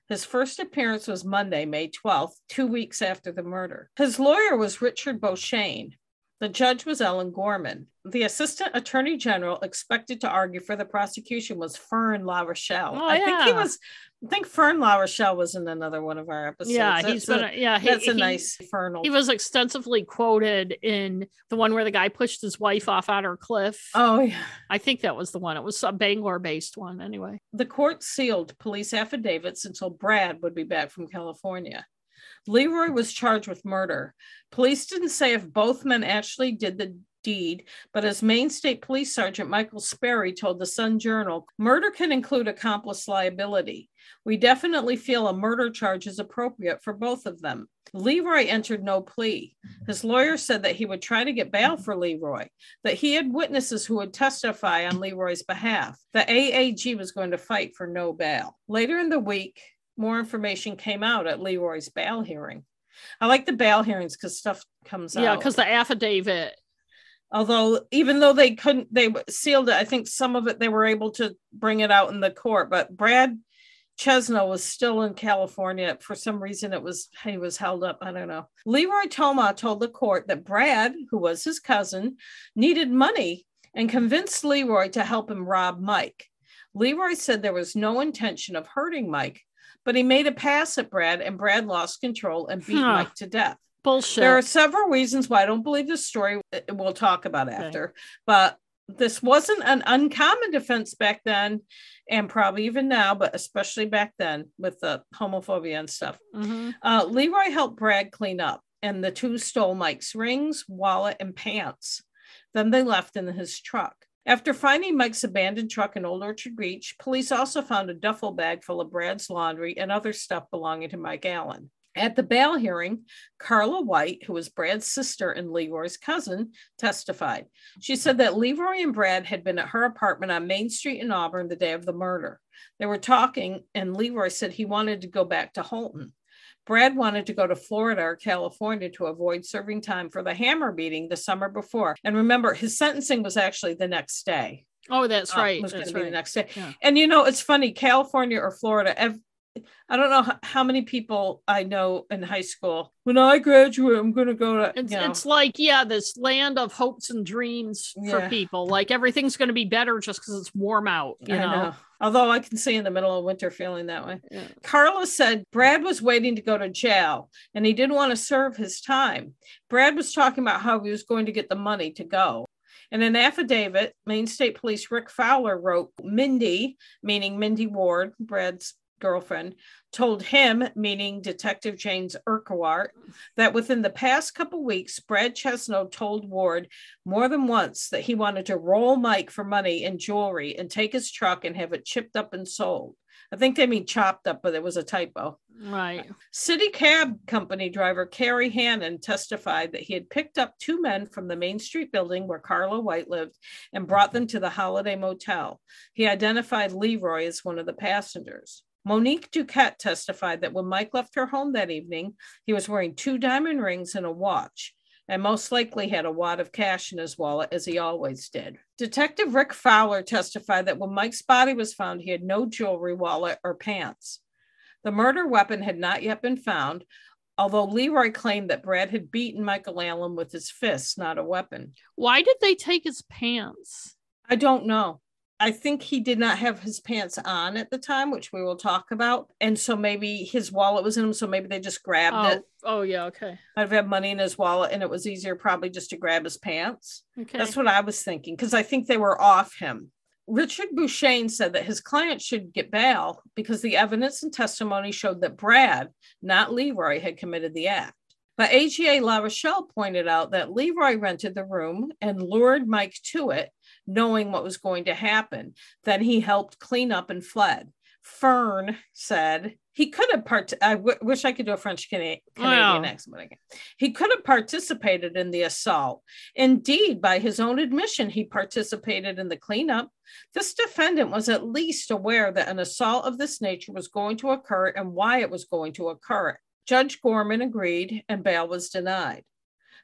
His first appearance was Monday, May 12th, 2 weeks after the murder. His lawyer was Richard Beauchesne. The judge was Ellen Gorman. The assistant attorney general expected to argue for the prosecution was Fern LaRochelle. Oh, yeah. I think Fern LaRochelle was in another one of our episodes. Yeah, that's a nice Fernal. He was extensively quoted in the one where the guy pushed his wife off on her cliff. Oh, yeah. I think that was the one. It was a Bangor-based one, anyway. The court sealed police affidavits until Brad would be back from California. Leroy was charged with murder. Police didn't say if both men actually did the deed, but as Maine State Police Sergeant Michael Sperry told the Sun Journal, murder can include accomplice liability. We definitely feel a murder charge is appropriate for both of them. Leroy entered no plea. His lawyer said that he would try to get bail for Leroy, that he had witnesses who would testify on Leroy's behalf. The AAG was going to fight for no bail. Later in the week, more information came out at Leroy's bail hearing. I like the bail hearings because stuff comes out. Yeah, because the affidavit. Although, even though they sealed it, I think some of it they were able to bring it out in the court. But Brad Chesno was still in California. For some reason, he was held up. I don't know. Leroy Toma told the court that Brad, who was his cousin, needed money and convinced Leroy to help him rob Mike. Leroy said there was no intention of hurting Mike, but he made a pass at Brad, and Brad lost control and beat Mike to death. Bullshit. There are several reasons why I don't believe this story. We'll talk about after, but this wasn't an uncommon defense back then, and probably even now, but especially back then with the homophobia and stuff. Mm-hmm. Leroy helped Brad clean up, and the two stole Mike's rings, wallet, and pants. Then they left in his truck. After finding Mike's abandoned truck in Old Orchard Beach, police also found a duffel bag full of Brad's laundry and other stuff belonging to Mike Allen. At the bail hearing, Carla White, who was Brad's sister and Leroy's cousin, testified. She said that Leroy and Brad had been at her apartment on Main Street in Auburn the day of the murder. They were talking, and Leroy said he wanted to go back to Holton. Brad wanted to go to Florida or California to avoid serving time for the hammer beating the summer before. And remember, his sentencing was actually the next day. Oh, that's right. It was going to be the next day. Yeah. And, it's funny, California or Florida, I don't know how many people I know in high school. When I graduate, I'm going to go to. It's like, this land of hopes and dreams for people. Like everything's going to be better just because it's warm out. You know? Although I can see in the middle of winter feeling that way. Yeah. Carla said Brad was waiting to go to jail and he didn't want to serve his time. Brad was talking about how he was going to get the money to go. In an affidavit, Maine State Police Rick Fowler wrote, Mindy, meaning Mindy Ward, Brad's girlfriend, told him, meaning Detective James Urquhart, that within the past couple weeks, Brad Chesno told Ward more than once that he wanted to roll Mike for money and jewelry and take his truck and have it chipped up and sold. I think they mean chopped up, but it was a typo. Right. City cab company driver Carrie Hannon testified that he had picked up two men from the Main Street building where Carla White lived and brought them to the Holiday Motel. He identified Leroy as one of the passengers. Monique Duquette testified that when Mike left her home that evening, he was wearing 2 diamond rings and a watch, and most likely had a wad of cash in his wallet, as he always did. Detective Rick Fowler testified that when Mike's body was found, he had no jewelry, wallet, or pants. The murder weapon had not yet been found, although Leroy claimed that Brad had beaten Michael Allen with his fists, not a weapon. Why did they take his pants? I don't know. I think he did not have his pants on at the time, which we will talk about. And so maybe his wallet was in him, so maybe they just grabbed it. Oh, yeah, okay. Might have had money in his wallet, and it was easier probably just to grab his pants. Okay. That's what I was thinking, because I think they were off him. Richard Beauchesne said that his client should get bail because the evidence and testimony showed that Brad, not Leroy, had committed the act. But AGA LaRochelle pointed out that Leroy rented the room and lured Mike to it, knowing what was going to happen. Then he helped clean up and fled. Fern said he could have wish I could do a French Canadian accent, but I can't. He could have participated in the assault. Indeed, by his own admission, he participated in the cleanup. This defendant was at least aware that an assault of this nature was going to occur and why it was going to occur. Judge Gorman agreed, and bail was denied.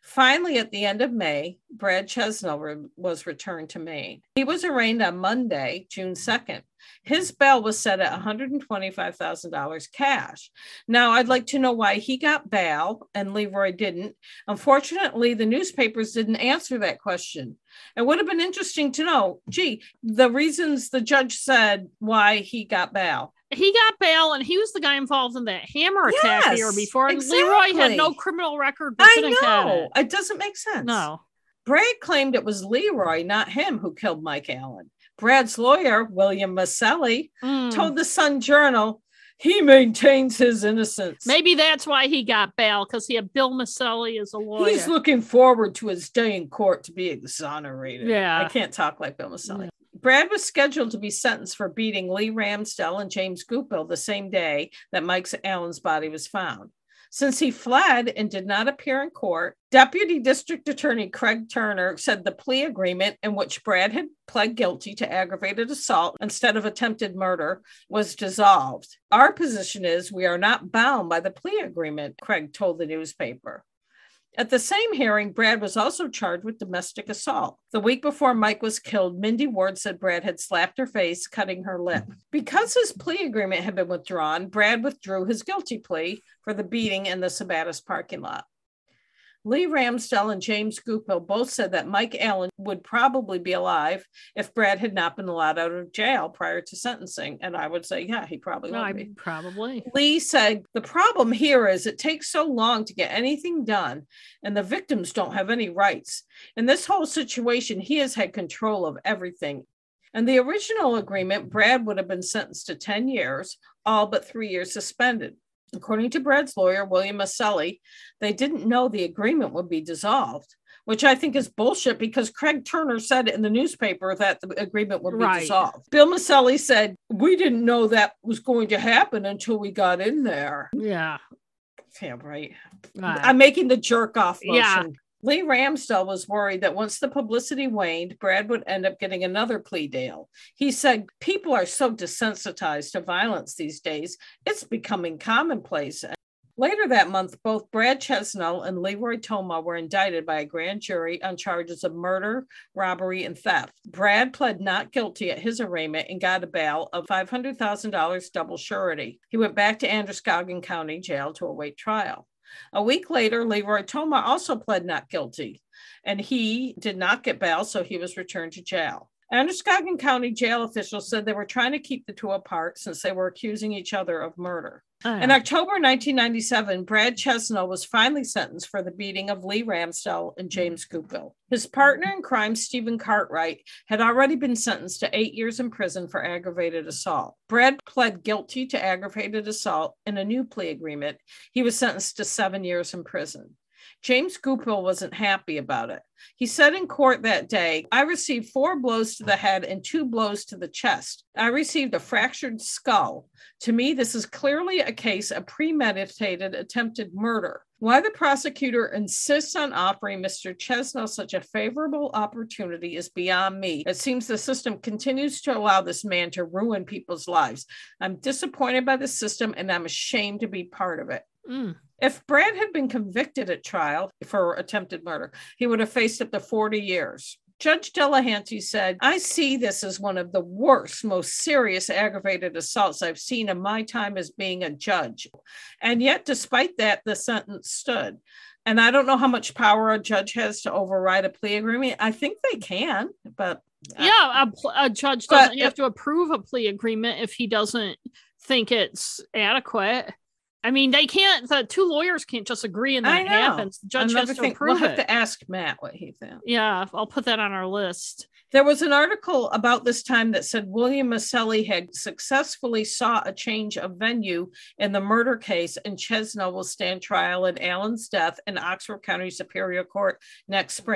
Finally, at the end of May, Brad Chesnell was returned to Maine. He was arraigned on Monday, June 2nd. His bail was set at $125,000 cash. Now, I'd like to know why he got bail and Leroy didn't. Unfortunately, the newspapers didn't answer that question. It would have been interesting to know, the reasons the judge said why he got bail. He got bail, and he was the guy involved in that hammer attack the year before. And exactly. Leroy had no criminal record. I know. It doesn't make sense. No. Brad claimed it was Leroy, not him, who killed Mike Allen. Brad's lawyer, William Maselli, told the Sun Journal he maintains his innocence. Maybe that's why he got bail, because he had Bill Maselli as a lawyer. He's looking forward to his day in court to be exonerated. Yeah. I can't talk like Bill Maselli. Yeah. Brad was scheduled to be sentenced for beating Lee Ramsdell and James Goupil the same day that Mike Allen's body was found. Since he fled and did not appear in court, Deputy District Attorney Craig Turner said the plea agreement in which Brad had pled guilty to aggravated assault instead of attempted murder was dissolved. Our position is we are not bound by the plea agreement, Craig told the newspaper. At the same hearing, Brad was also charged with domestic assault. The week before Mike was killed, Mindy Ward said Brad had slapped her face, cutting her lip. Because his plea agreement had been withdrawn, Brad withdrew his guilty plea for the beating in the Sabattis parking lot. Lee Ramsdell and James Goupil both said that Mike Allen would probably be alive if Brad had not been allowed out of jail prior to sentencing. And I would say, yeah, he probably would be. Probably. Lee said, the problem here is it takes so long to get anything done, and the victims don't have any rights. In this whole situation, he has had control of everything. In the original agreement, Brad would have been sentenced to 10 years, all but 3 years suspended. According to Brad's lawyer, William Maselli, they didn't know the agreement would be dissolved, which I think is bullshit because Craig Turner said in the newspaper that the agreement would be dissolved. Bill Maselli said, we didn't know that was going to happen until we got in there. Yeah. Yeah, right. I'm making the jerk off motion. Yeah. Lee Ramsdell was worried that once the publicity waned, Brad would end up getting another plea deal. He said, people are so desensitized to violence these days, it's becoming commonplace. Later that month, both Brad Chesnell and Leroy Toma were indicted by a grand jury on charges of murder, robbery, and theft. Brad pled not guilty at his arraignment and got a bail of $500,000 double surety. He went back to Androscoggin County Jail to await trial. A week later, Leroy Toma also pled not guilty, and he did not get bail, so he was returned to jail. Androscoggin County jail officials said they were trying to keep the two apart since they were accusing each other of murder. In October 1997, Brad Chesnell was finally sentenced for the beating of Lee Ramsdell and James Goupil. His partner in crime, Stephen Cartwright, had already been sentenced to 8 years in prison for aggravated assault. Brad pled guilty to aggravated assault in a new plea agreement. He was sentenced to 7 years in prison. James Goupil wasn't happy about it. He said in court that day, I received 4 blows to the head and 2 blows to the chest. I received a fractured skull. To me, this is clearly a case of premeditated attempted murder. Why the prosecutor insists on offering Mr. Chesnell such a favorable opportunity is beyond me. It seems the system continues to allow this man to ruin people's lives. I'm disappointed by the system, and I'm ashamed to be part of it. If Brad had been convicted at trial for attempted murder, he would have faced up to 40 years. Judge Delahanty said, I see this as one of the worst, most serious aggravated assaults I've seen in my time as being a judge. And yet, despite that, the sentence stood. And I don't know how much power a judge has to override a plea agreement. I think they can, but... Yeah, a judge doesn't have to approve a plea agreement if he doesn't think it's adequate. I mean, they can't, the two lawyers can't just agree and that happens. The judge has to approve it. We'll have to ask Matt what he thinks. Yeah, I'll put that on our list. There was an article about this time that said William Maselli had successfully sought a change of venue in the murder case, and Chesnell will stand trial in Allen's death in Oxford County Superior Court next spring.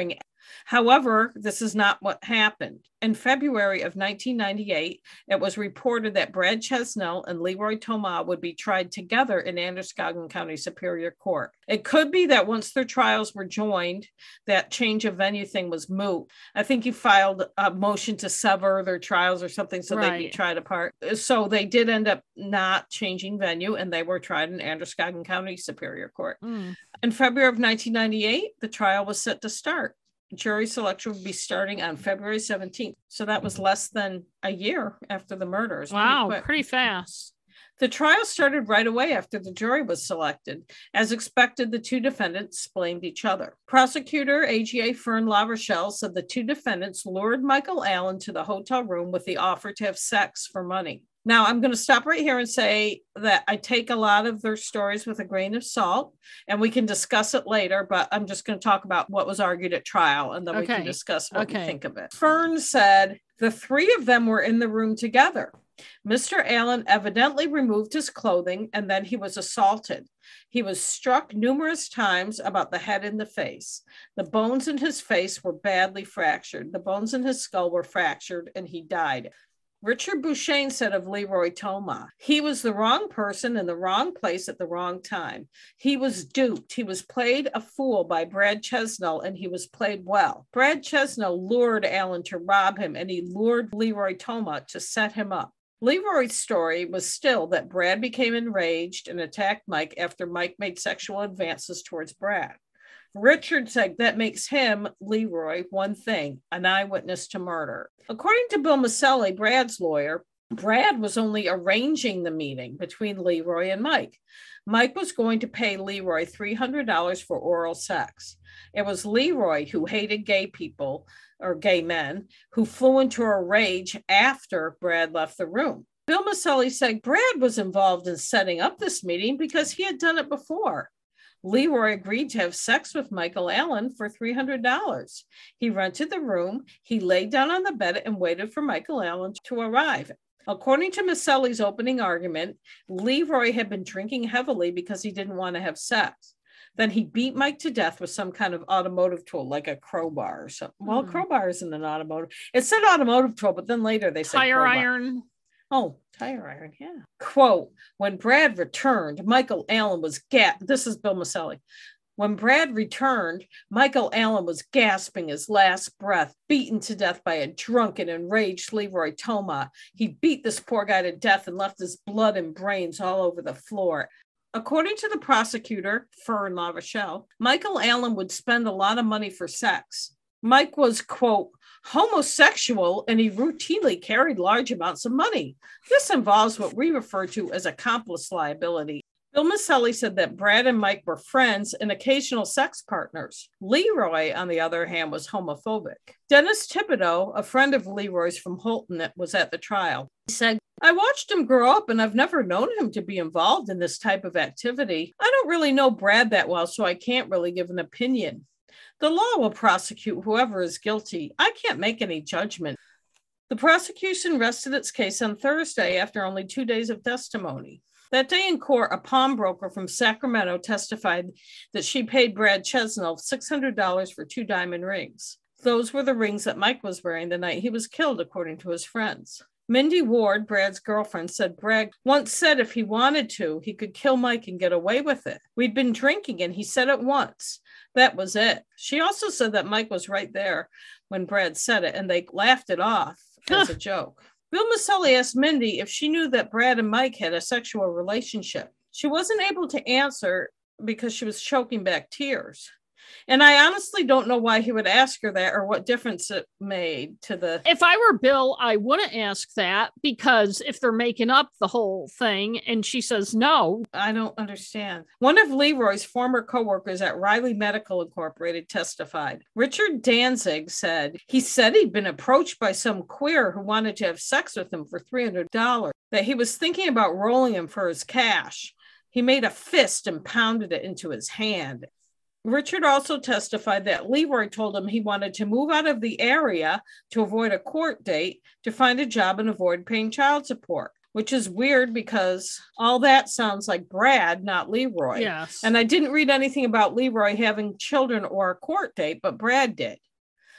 However, this is not what happened. In February of 1998, it was reported that Brad Chesnell and Leroy Toma would be tried together in Androscoggin County Superior Court. It could be that once their trials were joined, that change of venue thing was moot. I think you filed a motion to sever their trials or something so they'd be tried apart. So they did end up not changing venue, and they were tried in Androscoggin County Superior Court. In February of 1998, the trial was set to start. Jury selection would be starting on February 17th. So that was less than a year after the murders. Wow, pretty fast. The trial started right away after the jury was selected. As expected, the two defendants blamed each other. Prosecutor AGA Fern LaRochelle said the two defendants lured Michael Allen to the hotel room with the offer to have sex for money. Now, I'm going to stop right here and say that I take a lot of their stories with a grain of salt, and we can discuss it later, but I'm just going to talk about what was argued at trial, and then we can discuss what we think of it. Fern said the three of them were in the room together. Mr. Allen evidently removed his clothing, and then he was assaulted. He was struck numerous times about the head and the face. The bones in his face were badly fractured. The bones in his skull were fractured, and he died. Richard Bouchain said of Leroy Toma, he was the wrong person in the wrong place at the wrong time. He was duped. He was played a fool by Brad Chesnell, and he was played well. Brad Chesnell lured Allen to rob him, and he lured Leroy Toma to set him up. Leroy's story was still that Brad became enraged and attacked Mike after Mike made sexual advances towards Brad. Richard said that makes him, Leroy, one thing, an eyewitness to murder. According to Bill Maselli, Brad's lawyer, Brad was only arranging the meeting between Leroy and Mike. Mike was going to pay Leroy $300 for oral sex. It was Leroy who hated gay people, or gay men, who flew into a rage after Brad left the room. Bill Maselli said Brad was involved in setting up this meeting because he had done it before. Leroy agreed to have sex with Michael Allen for $300. He rented the room, he laid down on the bed and waited for Michael Allen to arrive. According to Maselli's opening argument, Leroy had been drinking heavily because he didn't want to have sex. Then he beat Mike to death with some kind of automotive tool, like a crowbar or something. Well, crowbar isn't an automotive. It said automotive tool, but then later they said tire crowbar. iron. Oh, tire iron, yeah. Quote, when Brad returned, Michael Allen was this is Bill Maselli. When Brad returned, Michael Allen was gasping his last breath, beaten to death by a drunken, enraged Leroy Toma. He beat this poor guy to death and left his blood and brains all over the floor. According to the prosecutor, Fern LaRochelle, Michael Allen would spend a lot of money for sex. Mike was, quote, homosexual, and he routinely carried large amounts of money. This involves what we refer to as accomplice liability. Bill Maselli said that Brad and Mike were friends and occasional sex partners. Leroy, on the other hand, was homophobic. Dennis Thibodeau, a friend of Leroy's from Holton that was at the trial, he said, I watched him grow up and I've never known him to be involved in this type of activity. I don't really know Brad that well, so I can't really give an opinion. The law will prosecute whoever is guilty. I can't make any judgment. The prosecution rested its case on Thursday after only 2 days of testimony. That day in court, a pawnbroker from Sacramento testified that she paid Brad Chesnell $600 for 2 diamond rings. Those were the rings that Mike was wearing the night he was killed, according to his friends. Mindy Ward, Brad's girlfriend, said Brad once said if he wanted to, he could kill Mike and get away with it. We'd been drinking and he said it once. That was it. She also said that Mike was right there when Brad said it, and they laughed it off as a joke. Bill Maselli asked Mindy if she knew that Brad and Mike had a sexual relationship. She wasn't able to answer because she was choking back tears. And I honestly don't know why he would ask her that or what difference it made to the... If I were Bill, I wouldn't ask that, because if they're making up the whole thing and she says no. I don't understand. One of Leroy's former coworkers at Riley Medical Incorporated testified. Richard Danzig said he'd been approached by some queer who wanted to have sex with him for $300, that he was thinking about rolling him for his cash. He made a fist and pounded it into his hand. Richard also testified that Leroy told him he wanted to move out of the area to avoid a court date, to find a job and avoid paying child support, which is weird because all that sounds like Brad, not Leroy. Yes. And I didn't read anything about Leroy having children or a court date, but Brad did.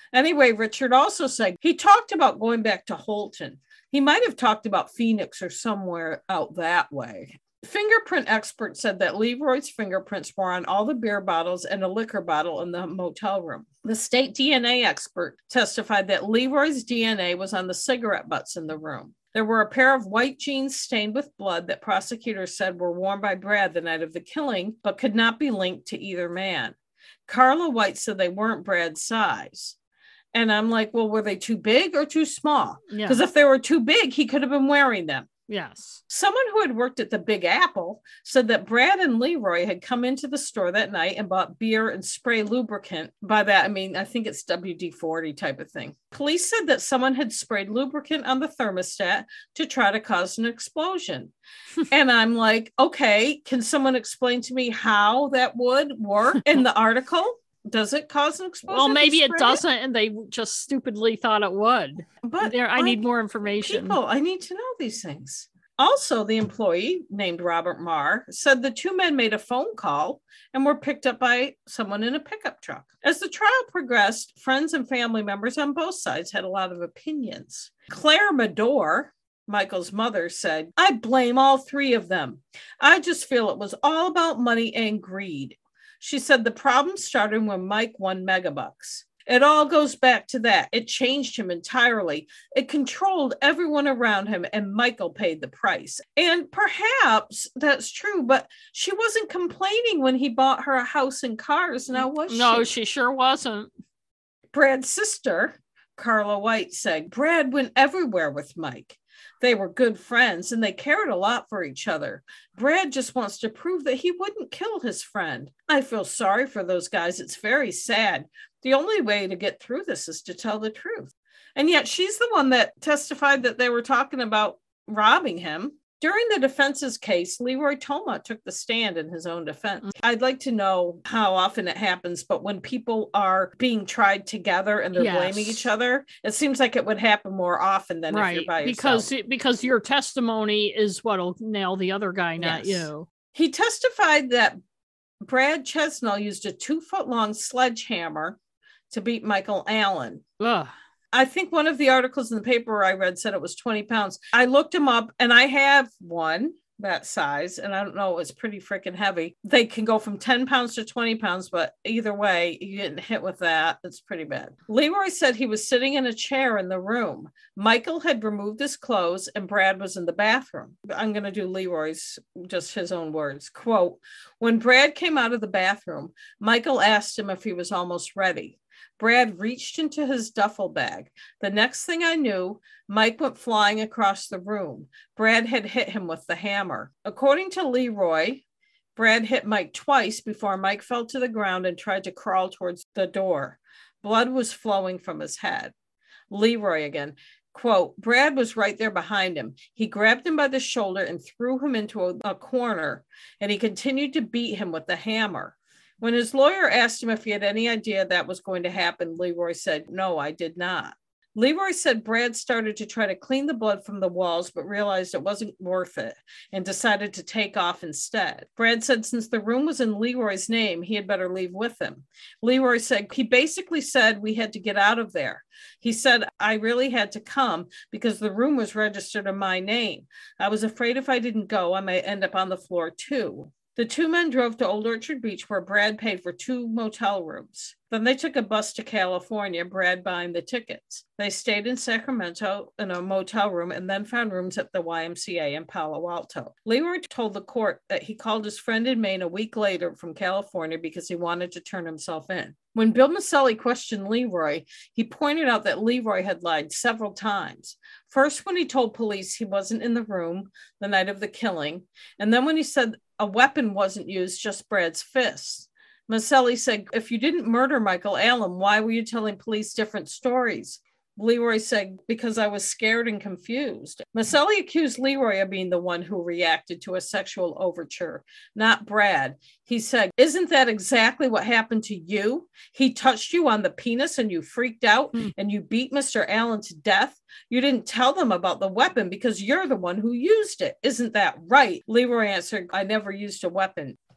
Anyway, Richard also said he talked about going back to Holton. He might have talked about Phoenix or somewhere out that way. Fingerprint experts said that Leroy's fingerprints were on all the beer bottles and a liquor bottle in the motel room. The state DNA expert testified that Leroy's DNA was on the cigarette butts in the room. There were a pair of white jeans stained with blood that prosecutors said were worn by Brad the night of the killing, but could not be linked to either man. Carla White said they weren't Brad's size. And I'm like, well, were they too big or too small? Because if they were too big, he could have been wearing them. Yes. Someone who had worked at the Big Apple said that Brad and Leroy had come into the store that night and bought beer and spray lubricant. By that, I mean, I think it's WD-40 type of thing. Police said that someone had sprayed lubricant on the thermostat to try to cause an explosion. And I'm like, okay, can someone explain to me how that would work in the article? Does it cause an explosion? Well, maybe it doesn't, and they just stupidly thought it would. But I need more information. People, I need to know these things. Also, the employee named Robert Marr said the two men made a phone call and were picked up by someone in a pickup truck. As the trial progressed, friends and family members on both sides had a lot of opinions. Claire Medore, Michael's mother, said, "I blame all three of them. I just feel it was all about money and greed." She said the problem started when Mike won Megabucks. It all goes back to that. It changed him entirely. It controlled everyone around him, and Michael paid the price. And perhaps that's true, but she wasn't complaining when he bought her a house and cars, now was she? No, she sure wasn't. Brad's sister, Carla White, said Brad went everywhere with Mike. They were good friends and they cared a lot for each other. Brad just wants to prove that he wouldn't kill his friend. I feel sorry for those guys. It's very sad. The only way to get through this is to tell the truth. And yet she's the one that testified that they were talking about robbing him. During the defense's case, Leroy Toma took the stand in his own defense. I'd like to know how often it happens, but when people are being tried together and they're blaming each other, it seems like it would happen more often than if you're by yourself. Because your testimony is what'll nail the other guy, not you. He testified that Brad Chesnell used a 2-foot-long sledgehammer to beat Michael Allen. Ugh. I think one of the articles in the paper I read said it was 20 pounds. I looked him up and I have one that size, and I don't know, it's pretty freaking heavy. They can go from 10 pounds to 20 pounds, but either way, you get hit with that. It's pretty bad. Leroy said he was sitting in a chair in the room. Michael had removed his clothes and Brad was in the bathroom. I'm going to do Leroy's, just his own words. Quote, when Brad came out of the bathroom, Michael asked him if he was almost ready. Brad reached into his duffel bag. The next thing I knew, Mike went flying across the room. Brad had hit him with the hammer. According to Leroy, Brad hit Mike twice before Mike fell to the ground and tried to crawl towards the door. Blood was flowing from his head. Leroy again. Quote, Brad was right there behind him. He grabbed him by the shoulder and threw him into a corner, and he continued to beat him with the hammer. When his lawyer asked him if he had any idea that was going to happen, Leroy said, no, I did not. Leroy said Brad started to try to clean the blood from the walls, but realized it wasn't worth it and decided to take off instead. Brad said since the room was in Leroy's name, he had better leave with him. Leroy said he basically said we had to get out of there. He said, I really had to come because the room was registered in my name. I was afraid if I didn't go, I might end up on the floor too. The two men drove to Old Orchard Beach where Brad paid for 2 motel rooms. Then they took a bus to California, Brad buying the tickets. They stayed in Sacramento in a motel room and then found rooms at the YMCA in Palo Alto. Leroy told the court that he called his friend in Maine a week later from California because he wanted to turn himself in. When Bill Maselli questioned Leroy, he pointed out that Leroy had lied several times. First, when he told police he wasn't in the room the night of the killing, and then when he said a weapon wasn't used, just Brad's fists. Maselli said, if you didn't murder Michael Allen, why were you telling police different stories? Leroy said, because I was scared and confused. Maselli accused Leroy of being the one who reacted to a sexual overture, not Brad. He said, isn't that exactly what happened to you? He touched you on the penis and you freaked out and you beat Mr. Allen to death. You didn't tell them about the weapon because you're the one who used it. Isn't that right? Leroy answered, I never used a weapon.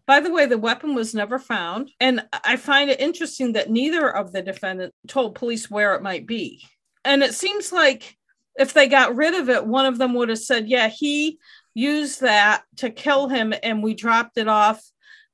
By the way, the weapon was never found. And I find it interesting that neither of the defendants told police where it might be. And it seems like if they got rid of it, one of them would have said, yeah, he used that to kill him and we dropped it off,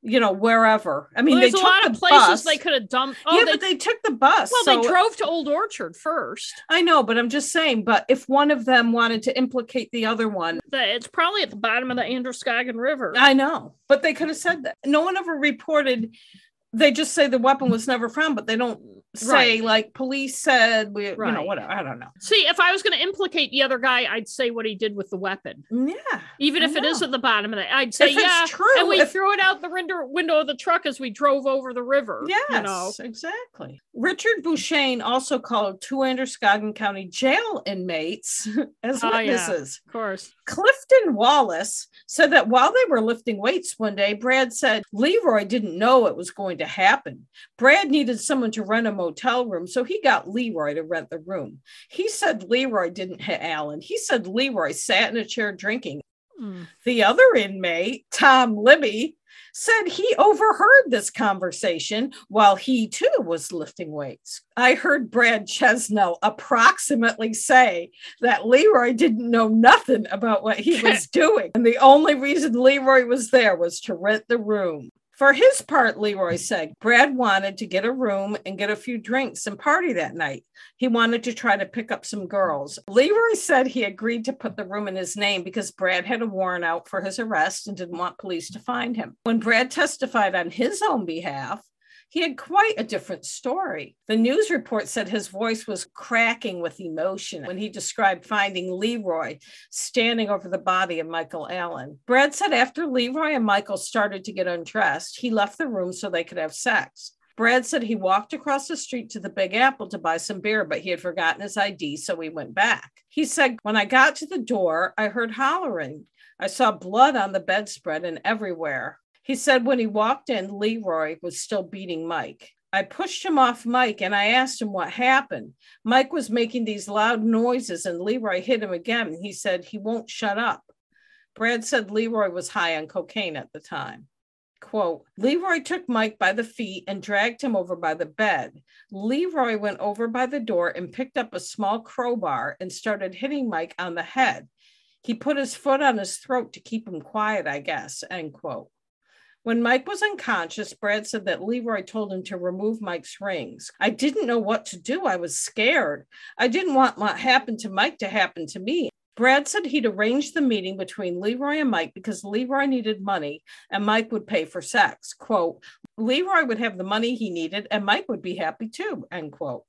wherever. I mean, there's a lot of places they could have dumped. But they took the bus. Well, they drove to Old Orchard first. I know, but I'm just saying, but if one of them wanted to implicate the other one. It's probably at the bottom of the Androscoggin River. I know, but they could have said that. No one ever reported. They just say the weapon was never found, but they don't say like police said whatever. I don't know. See, if I was going to implicate the other guy, I'd say what he did with the weapon. Yeah. Even if it is at the bottom of it, I'd say, it's true. And we threw it out the window of the truck as we drove over the river. Yes, exactly. Richard Bouchain also called 2 Androscoggin County jail inmates as witnesses. Of course. Clifton Wallace said that while they were lifting weights one day, Brad said Leroy didn't know it was going to happen. Brad needed someone to rent a motel room, so he got Leroy to rent the room. He said Leroy didn't hit Alan. He said Leroy sat in a chair drinking. The other inmate, Tom Libby, said he overheard this conversation while he too was lifting weights. I heard Brad Chesnell approximately say that Leroy didn't know nothing about what he was doing. And the only reason Leroy was there was to rent the room. For his part, Leroy said, Brad wanted to get a room and get a few drinks and party that night. He wanted to try to pick up some girls. Leroy said he agreed to put the room in his name because Brad had a warrant out for his arrest and didn't want police to find him. When Brad testified on his own behalf, he had quite a different story. The news report said his voice was cracking with emotion when he described finding Leroy standing over the body of Michael Allen. Brad said after Leroy and Michael started to get undressed, he left the room so they could have sex. Brad said he walked across the street to the Big Apple to buy some beer, but he had forgotten his ID, so he went back. He said, when I got to the door, I heard hollering. I saw blood on the bedspread and everywhere. He said when he walked in, Leroy was still beating Mike. I pushed him off Mike and I asked him what happened. Mike was making these loud noises and Leroy hit him again. He said he won't shut up. Brad said Leroy was high on cocaine at the time. Quote, Leroy took Mike by the feet and dragged him over by the bed. Leroy went over by the door and picked up a small crowbar and started hitting Mike on the head. He put his foot on his throat to keep him quiet, I guess, end quote. When Mike was unconscious, Brad said that Leroy told him to remove Mike's rings. I didn't know what to do. I was scared. I didn't want what happened to Mike to happen to me. Brad said he'd arranged the meeting between Leroy and Mike because Leroy needed money and Mike would pay for sex. Quote, Leroy would have the money he needed and Mike would be happy too, end quote.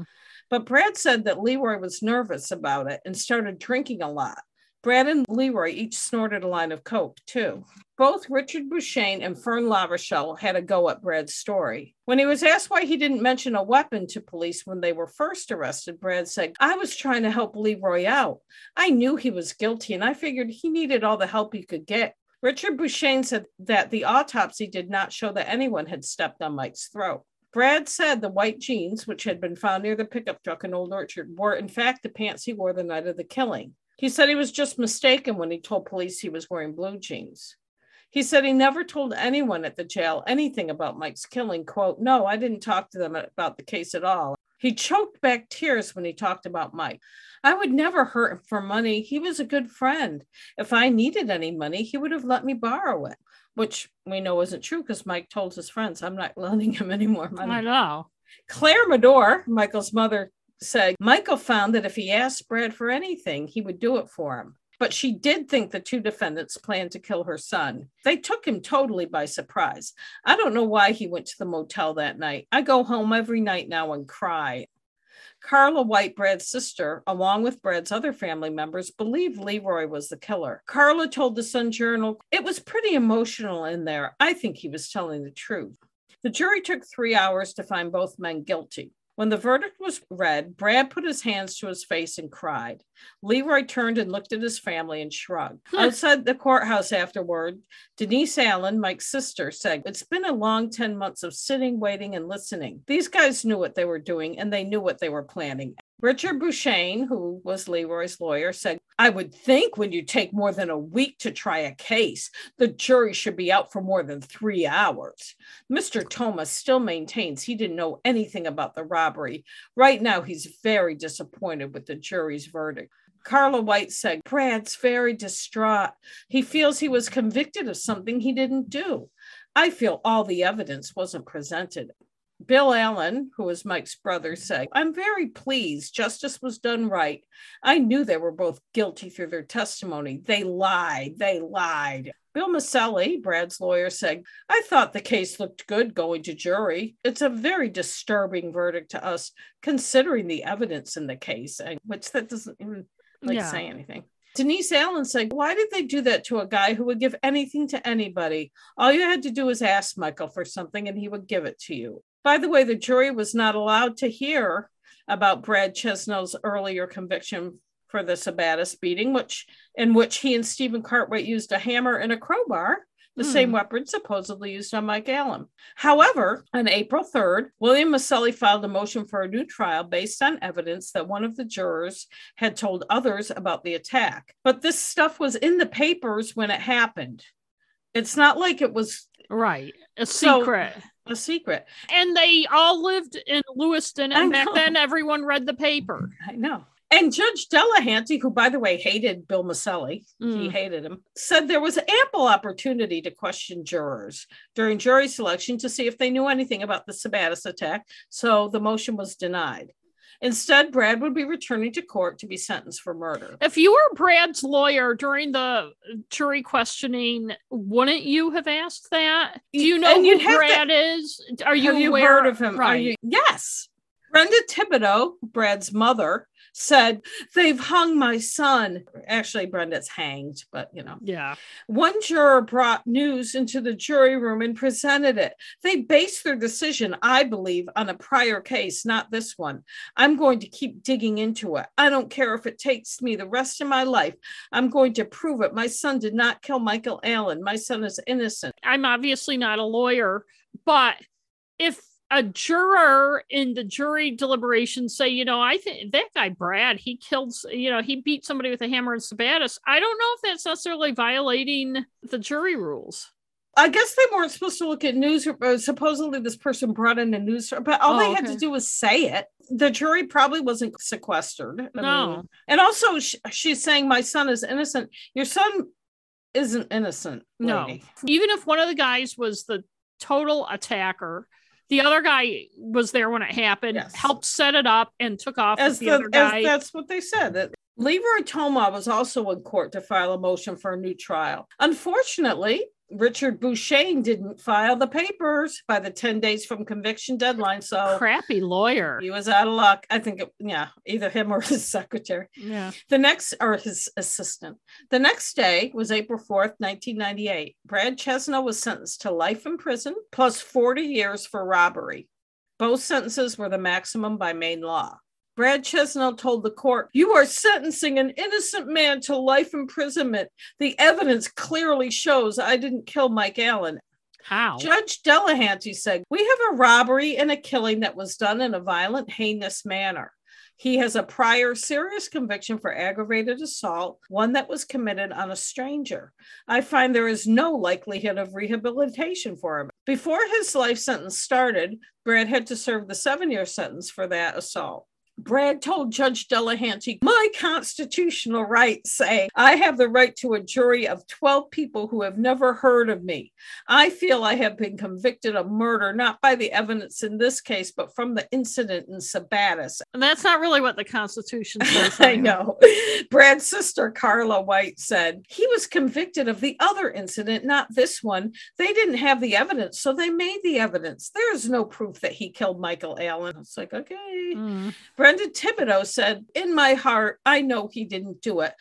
But Brad said that Leroy was nervous about it and started drinking a lot. Brad and Leroy each snorted a line of coke, too. Both Richard Bouchain and Fern LaRochelle had a go at Brad's story. When he was asked why he didn't mention a weapon to police when they were first arrested, Brad said, I was trying to help Leroy out. I knew he was guilty, and I figured he needed all the help he could get. Richard Bouchain said that the autopsy did not show that anyone had stepped on Mike's throat. Brad said the white jeans, which had been found near the pickup truck in Old Orchard, were in fact the pants he wore the night of the killing. He said he was just mistaken when he told police he was wearing blue jeans. He said he never told anyone at the jail anything about Mike's killing. Quote, no, I didn't talk to them about the case at all. He choked back tears when he talked about Mike. I would never hurt him for money. He was a good friend. If I needed any money, he would have let me borrow it, which we know isn't true because Mike told his friends, I'm not lending him any more money. I know. Claire Medore, Michael's mother, said Michael found that if he asked Brad for anything, he would do it for him. But she did think the two defendants planned to kill her son. They took him totally by surprise. I don't know why he went to the motel that night. I go home every night now and cry. Carla White, Brad's sister, along with Brad's other family members, believed Leroy was the killer. Carla told the Sun Journal, it was pretty emotional in there. I think he was telling the truth. The jury took 3 hours to find both men guilty. When the verdict was read, Brad put his hands to his face and cried. Leroy turned and looked at his family and shrugged. Outside the courthouse afterward, Denise Allen, Mike's sister, said, it's been a long 10 months of sitting, waiting, and listening. These guys knew what they were doing, and they knew what they were planning. Richard Bouchain, who was Leroy's lawyer, said, I would think when you take more than a week to try a case, the jury should be out for more than 3 hours. Mr. Thomas still maintains he didn't know anything about the robbery. Right now, he's very disappointed with the jury's verdict. Carla White said, Brad's very distraught. He feels he was convicted of something he didn't do. I feel all the evidence wasn't presented. Bill Allen, who was Mike's brother, said, I'm very pleased. Justice was done right. I knew they were both guilty through their testimony. They lied. Bill Maselli, Brad's lawyer, said, I thought the case looked good going to jury. It's a very disturbing verdict to us, considering the evidence in the case, which that doesn't even say anything. Denise Allen said, why did they do that to a guy who would give anything to anybody? All you had to do was ask Michael for something and he would give it to you. By the way, the jury was not allowed to hear about Brad Chesnell's earlier conviction for the Sabattis beating, in which he and Stephen Cartwright used a hammer and a crowbar, the same weapon supposedly used on Mike Allen. However, on April 3rd, William Maselli filed a motion for a new trial based on evidence that one of the jurors had told others about the attack. But this stuff was in the papers when it happened. It's not like it was... Right. A secret. A secret. And they all lived in Lewiston, and back then everyone read the paper. I know. And Judge Delahanty, who, by the way, hated Bill Maselli, he hated him, said there was ample opportunity to question jurors during jury selection to see if they knew anything about the Sabattis attack, so the motion was denied. Instead, Brad would be returning to court to be sentenced for murder. If you were Brad's lawyer during the jury questioning, wouldn't you have asked that? Do you know who Brad is? Are you aware? Heard of him? Right. Yes. Brenda Thibodeau, Brad's mother, said, they've hung my son. Actually, Brenda's hanged, but Yeah. One juror brought news into the jury room and presented it. They based their decision, I believe, on a prior case, not this one. I'm going to keep digging into it. I don't care if it takes me the rest of my life. I'm going to prove it. My son did not kill Michael Allen. My son is innocent. I'm obviously not a lawyer, but if a juror in the jury deliberations say, I think that guy, Brad, he killed, he beat somebody with a hammer in Sabattis. I don't know if that's necessarily violating the jury rules. I guess they weren't supposed to look at news. Supposedly this person brought in a news, but all they had to do was say it. The jury probably wasn't sequestered. I mean, and also she's saying my son is innocent. Your son isn't innocent. Lady. No. Even if one of the guys was the total attacker, the other guy was there when it happened, helped set it up, and took off with the other guy. That's what they said. That Leroy Toma was also in court to file a motion for a new trial. Unfortunately, Richard Bouchain didn't file the papers by the 10 days from conviction deadline. So crappy lawyer. He was out of luck. I think, either him or his secretary. Yeah. Or his assistant. The next day was April 4th, 1998. Brad Chesnell was sentenced to life in prison plus 40 years for robbery. Both sentences were the maximum by Maine law. Brad Chesnell told the court, you are sentencing an innocent man to life imprisonment. The evidence clearly shows I didn't kill Mike Allen. How? Judge Delahanty said, we have a robbery and a killing that was done in a violent, heinous manner. He has a prior serious conviction for aggravated assault, one that was committed on a stranger. I find there is no likelihood of rehabilitation for him. Before his life sentence started, Brad had to serve the 7-year sentence for that assault. Brad told Judge Delahanty, my constitutional rights say I have the right to a jury of 12 people who have never heard of me. I feel I have been convicted of murder, not by the evidence in this case, but from the incident in Sabattis. And that's not really what the Constitution says. I know. Brad's sister, Carla White, said he was convicted of the other incident, not this one. They didn't have the evidence, so they made the evidence. There is no proof that he killed Michael Allen. It's like, okay. Brenda Thibodeau said, in my heart, I know he didn't do it,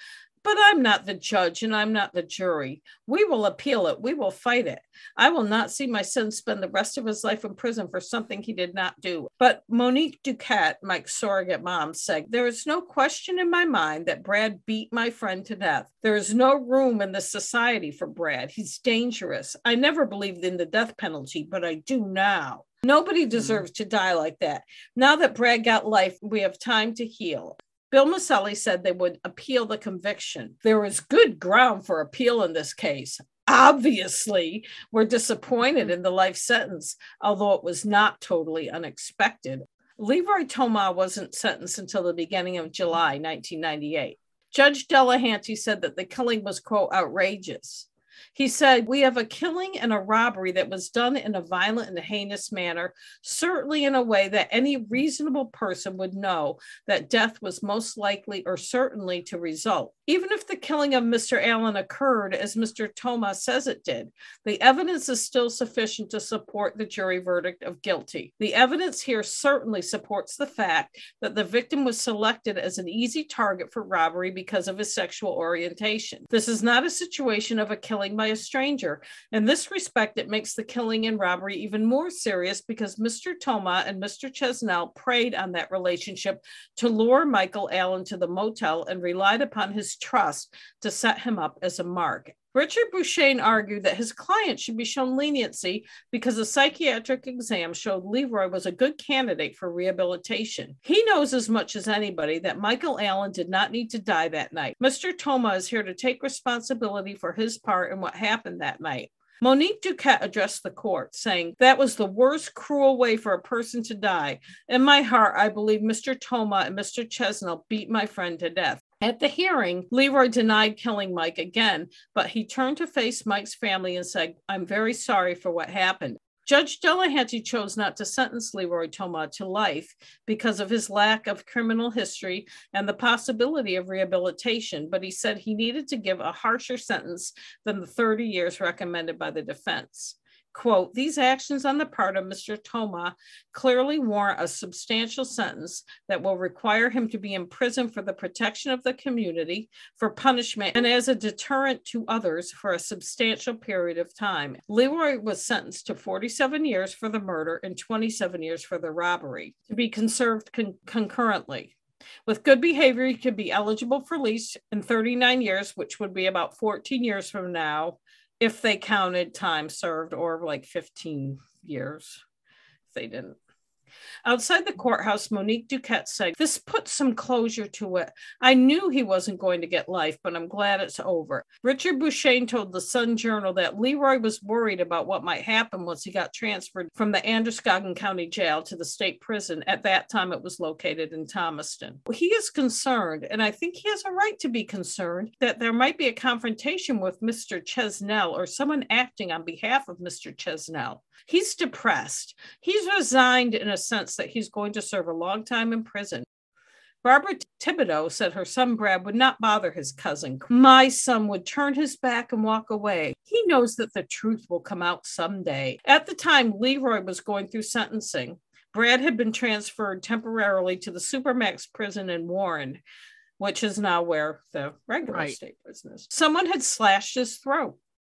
But I'm not the judge and I'm not the jury. We will appeal it. We will fight it. I will not see my son spend the rest of his life in prison for something he did not do. But Monique Duquette, Mike's surrogate mom, said, there is no question in my mind that Brad beat my friend to death. There is no room in this society for Brad. He's dangerous. I never believed in the death penalty, but I do now. Nobody deserves to die like that. Now that Brad got life, we have time to heal. Bill Maselli said they would appeal the conviction. There is good ground for appeal in this case. Obviously, we're disappointed in the life sentence, although it was not totally unexpected. Leroy Toma wasn't sentenced until the beginning of July 1998. Judge Delahanty said that the killing was, quote, outrageous. He said, we have a killing and a robbery that was done in a violent and heinous manner, certainly in a way that any reasonable person would know that death was most likely or certainly to result. Even if the killing of Mr. Allen occurred as Mr. Toma says it did, the evidence is still sufficient to support the jury verdict of guilty. The evidence here certainly supports the fact that the victim was selected as an easy target for robbery because of his sexual orientation. This is not a situation of a killing by a stranger. In this respect, it makes the killing and robbery even more serious because Mr. Toma and Mr. Chesnell preyed on that relationship to lure Michael Allen to the motel and relied upon his trust to set him up as a mark. Richard Bouchain argued that his client should be shown leniency because a psychiatric exam showed Leroy was a good candidate for rehabilitation. He knows as much as anybody that Michael Allen did not need to die that night. Mr. Toma is here to take responsibility for his part in what happened that night. Monique Duquette addressed the court, saying, that was the worst cruel way for a person to die. In my heart, I believe Mr. Toma and Mr. Chesnell beat my friend to death. At the hearing, Leroy denied killing Mike again, but he turned to face Mike's family and said, I'm very sorry for what happened. Judge Delahanty chose not to sentence Leroy Toma to life because of his lack of criminal history and the possibility of rehabilitation, but he said he needed to give a harsher sentence than the 30 years recommended by the defense. Quote, these actions on the part of Mr. Toma clearly warrant a substantial sentence that will require him to be in prison for the protection of the community, for punishment, and as a deterrent to others for a substantial period of time. Leroy was sentenced to 47 years for the murder and 27 years for the robbery, to be conserved concurrently. With good behavior, he could be eligible for release in 39 years, which would be about 14 years from now, if they counted time served, or like 15 years if they didn't. Outside the courthouse, Monique Duquette said, this put some closure to it. I knew he wasn't going to get life, but I'm glad it's over. Richard Bouchain told the Sun Journal that Leroy was worried about what might happen once he got transferred from the Androscoggin County Jail to the state prison. At that time, it was located in Thomaston. He is concerned, and I think he has a right to be concerned, that there might be a confrontation with Mr. Chesnell or someone acting on behalf of Mr. Chesnell. He's depressed. He's resigned in a sense that he's going to serve a long time in prison. Barbara Thibodeau said her son Brad would not bother his cousin. My son would turn his back and walk away. He knows that the truth will come out someday. At the time Leroy was going through sentencing, Brad had been transferred temporarily to the Supermax prison in Warren, which is now where the regular state prison is. Someone had slashed his throat.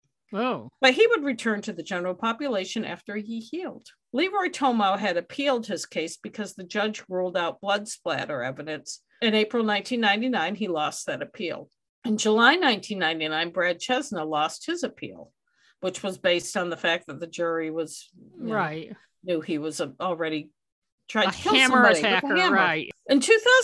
Oh. But he would return to the general population after he healed. Leroy Toma had appealed his case because the judge ruled out blood splatter evidence. In April 1999, he lost that appeal. In July 1999, Brad Chesnell lost his appeal, which was based on the fact that the jury was knew he was already tried to kill somebody with a hammer. Right. In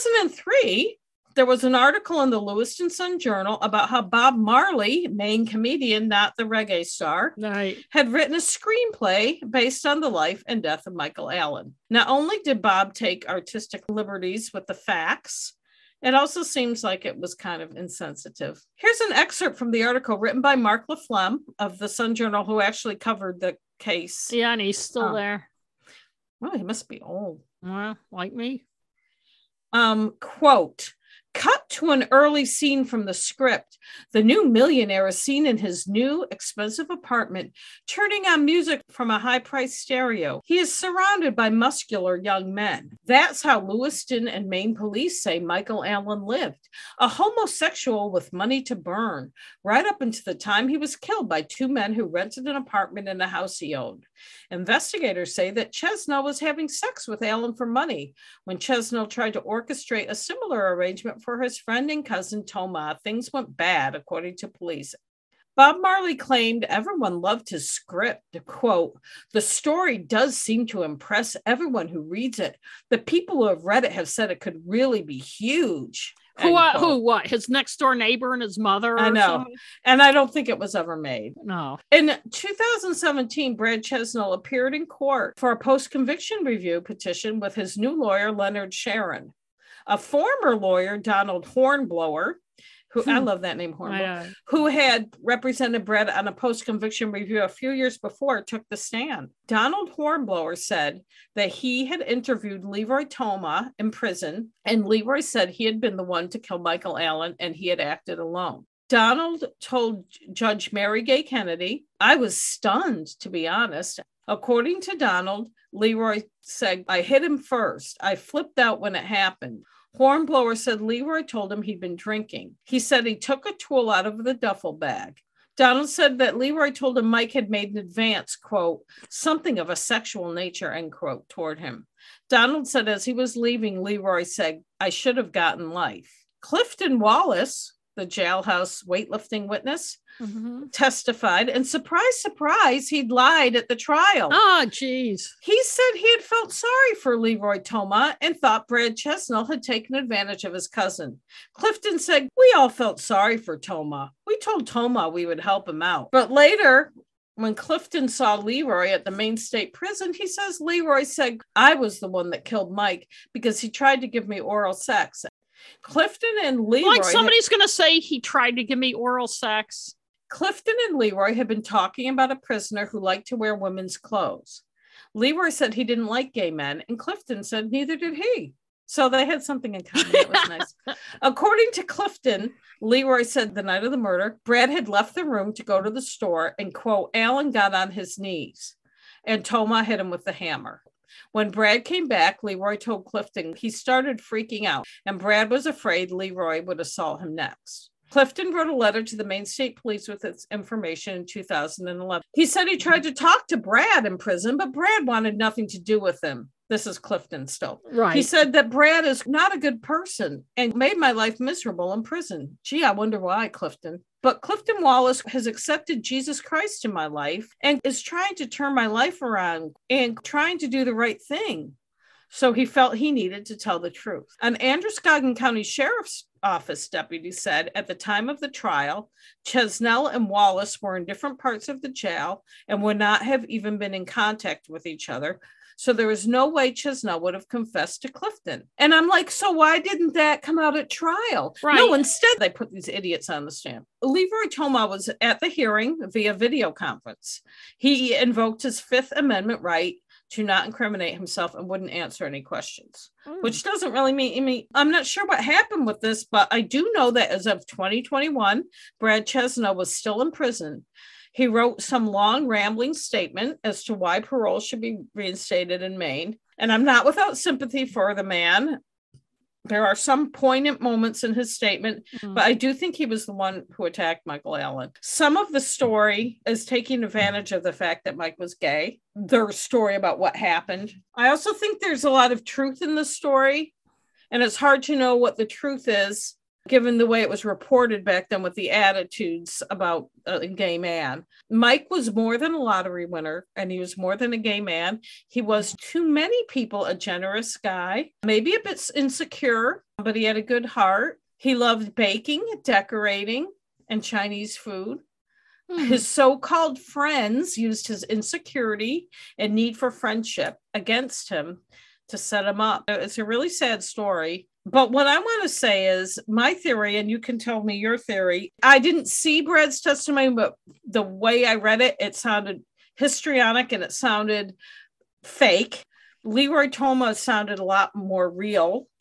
2003, there was an article in the Lewiston Sun Journal about how Bob Marley, main comedian, not the reggae star, had written a screenplay based on the life and death of Michael Allen. Not only did Bob take artistic liberties with the facts, it also seems like it was kind of insensitive. Here's an excerpt from the article written by Mark Laflamme of the Sun Journal, who actually covered the case. Yeah, and he's still there. Well, he must be old. Well, like me. Quote, Cut to an early scene from the script. The new millionaire is seen in his new expensive apartment, turning on music from a high-priced stereo. He is surrounded by muscular young men. That's how Lewiston and Maine police say Michael Allen lived, a homosexual with money to burn, right up until the time he was killed by two men who rented an apartment in a house he owned. Investigators say that Chesnell was having sex with Allen for money. When Chesnell tried to orchestrate a similar arrangement for his friend and cousin Toma, things went bad, according to police. Bob Marley claimed everyone loved his script. Quote, "The story does seem to impress everyone who reads it. The people who have read it have said it could really be huge." What? His next door neighbor and his mother? I know. Something? And I don't think it was ever made. No. In 2017, Brad Chesnell appeared in court for a post-conviction review petition with his new lawyer, Leonard Sharon. A former lawyer, Donald Hornblower, who I love that name, Hornblower, who had represented Brad on a post-conviction review a few years before, took the stand. Donald Hornblower said that he had interviewed Leroy Toma in prison, and Leroy said he had been the one to kill Michael Allen and he had acted alone. Donald told Judge Mary Gay Kennedy, "I was stunned, to be honest." According to Donald, Leroy said, "I hit him first. I flipped out when it happened." Hornblower said Leroy told him he'd been drinking. He said he took a tool out of the duffel bag. Donald said that Leroy told him Mike had made an advance, quote, "something of a sexual nature," end quote, toward him. Donald said as he was leaving, Leroy said, "I should have gotten life." Clifton Wallace, the jailhouse weightlifting witness, testified, and surprise, surprise, he'd lied at the trial. Oh, geez. He said he had felt sorry for Leroy Toma and thought Brad Chesnell had taken advantage of his cousin. Clifton said, "We all felt sorry for Toma. We told Toma we would help him out." But later, when Clifton saw Leroy at the Maine State Prison, he says Leroy said, "I was the one that killed Mike because he tried to give me oral sex." Clifton and Leroy... Like somebody's going to say he tried to give me oral sex. Clifton and Leroy had been talking about a prisoner who liked to wear women's clothes. Leroy said he didn't like gay men, and Clifton said neither did he. So they had something in common. That was nice. According to Clifton, Leroy said the night of the murder, Brad had left the room to go to the store, and, quote, "Allen got on his knees, and Toma hit him with the hammer." When Brad came back, Leroy told Clifton he started freaking out, and Brad was afraid Leroy would assault him next. Clifton wrote a letter to the Maine State Police with its information in 2011. He said he tried to talk to Brad in prison, but Brad wanted nothing to do with him. This is Clifton still. Right. He said that Brad is not a good person and made my life miserable in prison. Gee, I wonder why, Clifton. But Clifton Wallace has accepted Jesus Christ in my life and is trying to turn my life around and trying to do the right thing. So he felt he needed to tell the truth. An Androscoggin County Sheriff's Office deputy said at the time of the trial, Chesnell and Wallace were in different parts of the jail and would not have even been in contact with each other. So there was no way Chesnell would have confessed to Clifton. And I'm like, so why didn't that come out at trial? Right. No, instead they put these idiots on the stand. Leroy Toma was at the hearing via video conference. He invoked his Fifth Amendment right to not incriminate himself and wouldn't answer any questions, which doesn't really mean, I'm not sure what happened with this, but I do know that as of 2021, Brad Chesnell was still in prison. He wrote some long rambling statement as to why parole should be reinstated in Maine. And I'm not without sympathy for the man. There are some poignant moments in his statement, but I do think he was the one who attacked Michael Allen. Some of the story is taking advantage of the fact that Mike was gay, their story about what happened. I also think there's a lot of truth in the story, and it's hard to know what the truth is, given the way it was reported back then with the attitudes about a gay man. Mike was more than a lottery winner, and he was more than a gay man. He was, to many people, a generous guy, maybe a bit insecure, but he had a good heart. He loved baking, decorating, and Chinese food. His so-called friends used his insecurity and need for friendship against him to set him up. It's a really sad story. But what I want to say is my theory, and you can tell me your theory. I didn't see Brad's testimony, but the way I read it, it sounded histrionic and it sounded fake. Leroy Toma sounded a lot more real.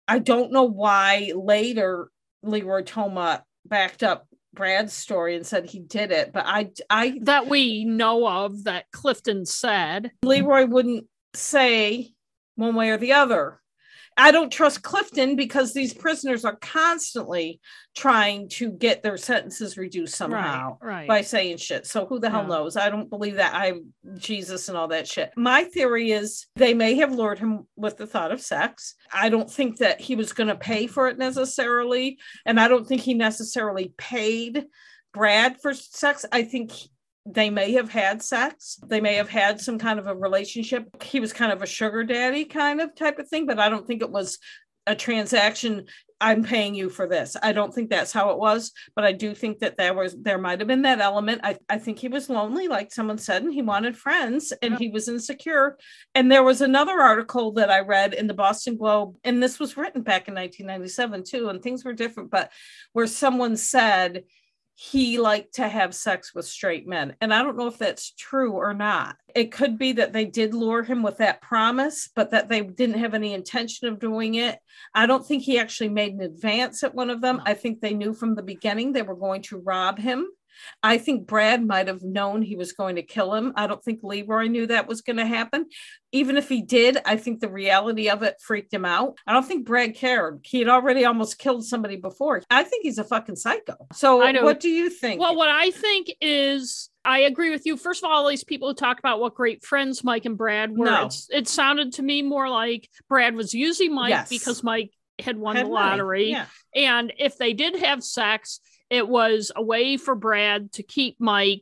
I don't know why later Leroy Toma backed up Brad's story and said he did it, but I that we know of, that Clifton said. Leroy wouldn't say one way or the other. I don't trust Clifton because these prisoners are constantly trying to get their sentences reduced somehow by saying shit. So who the hell knows? I don't believe that. I'm Jesus and all that shit. My theory is they may have lured him with the thought of sex. I don't think that he was going to pay for it necessarily. And I don't think he necessarily paid Brad for sex. I think they may have had sex. They may have had some kind of a relationship. He was kind of a sugar daddy kind of type of thing, but I don't think it was a transaction. I'm paying you for this. I don't think that's how it was, but I do think that there might have been that element. I think he was lonely, like someone said, and he wanted friends, and he was insecure. And there was another article that I read in the Boston Globe, and this was written back in 1997 too, and things were different, but where someone said he liked to have sex with straight men. And I don't know if that's true or not. It could be that they did lure him with that promise, but that they didn't have any intention of doing it. I don't think he actually made an advance at one of them. I think they knew from the beginning they were going to rob him. I think Brad might have known he was going to kill him. I don't think Leroy knew that was going to happen. Even if he did, I think the reality of it freaked him out. I don't think Brad cared. He had already almost killed somebody before. I think he's a fucking psycho. So what do you think? Well, what I think is, I agree with you. First of all these people who talk about what great friends Mike and Brad were, it sounded to me more like Brad was using Mike because Mike had won the lottery. Yeah. And if they did have sex, it was a way for Brad to keep Mike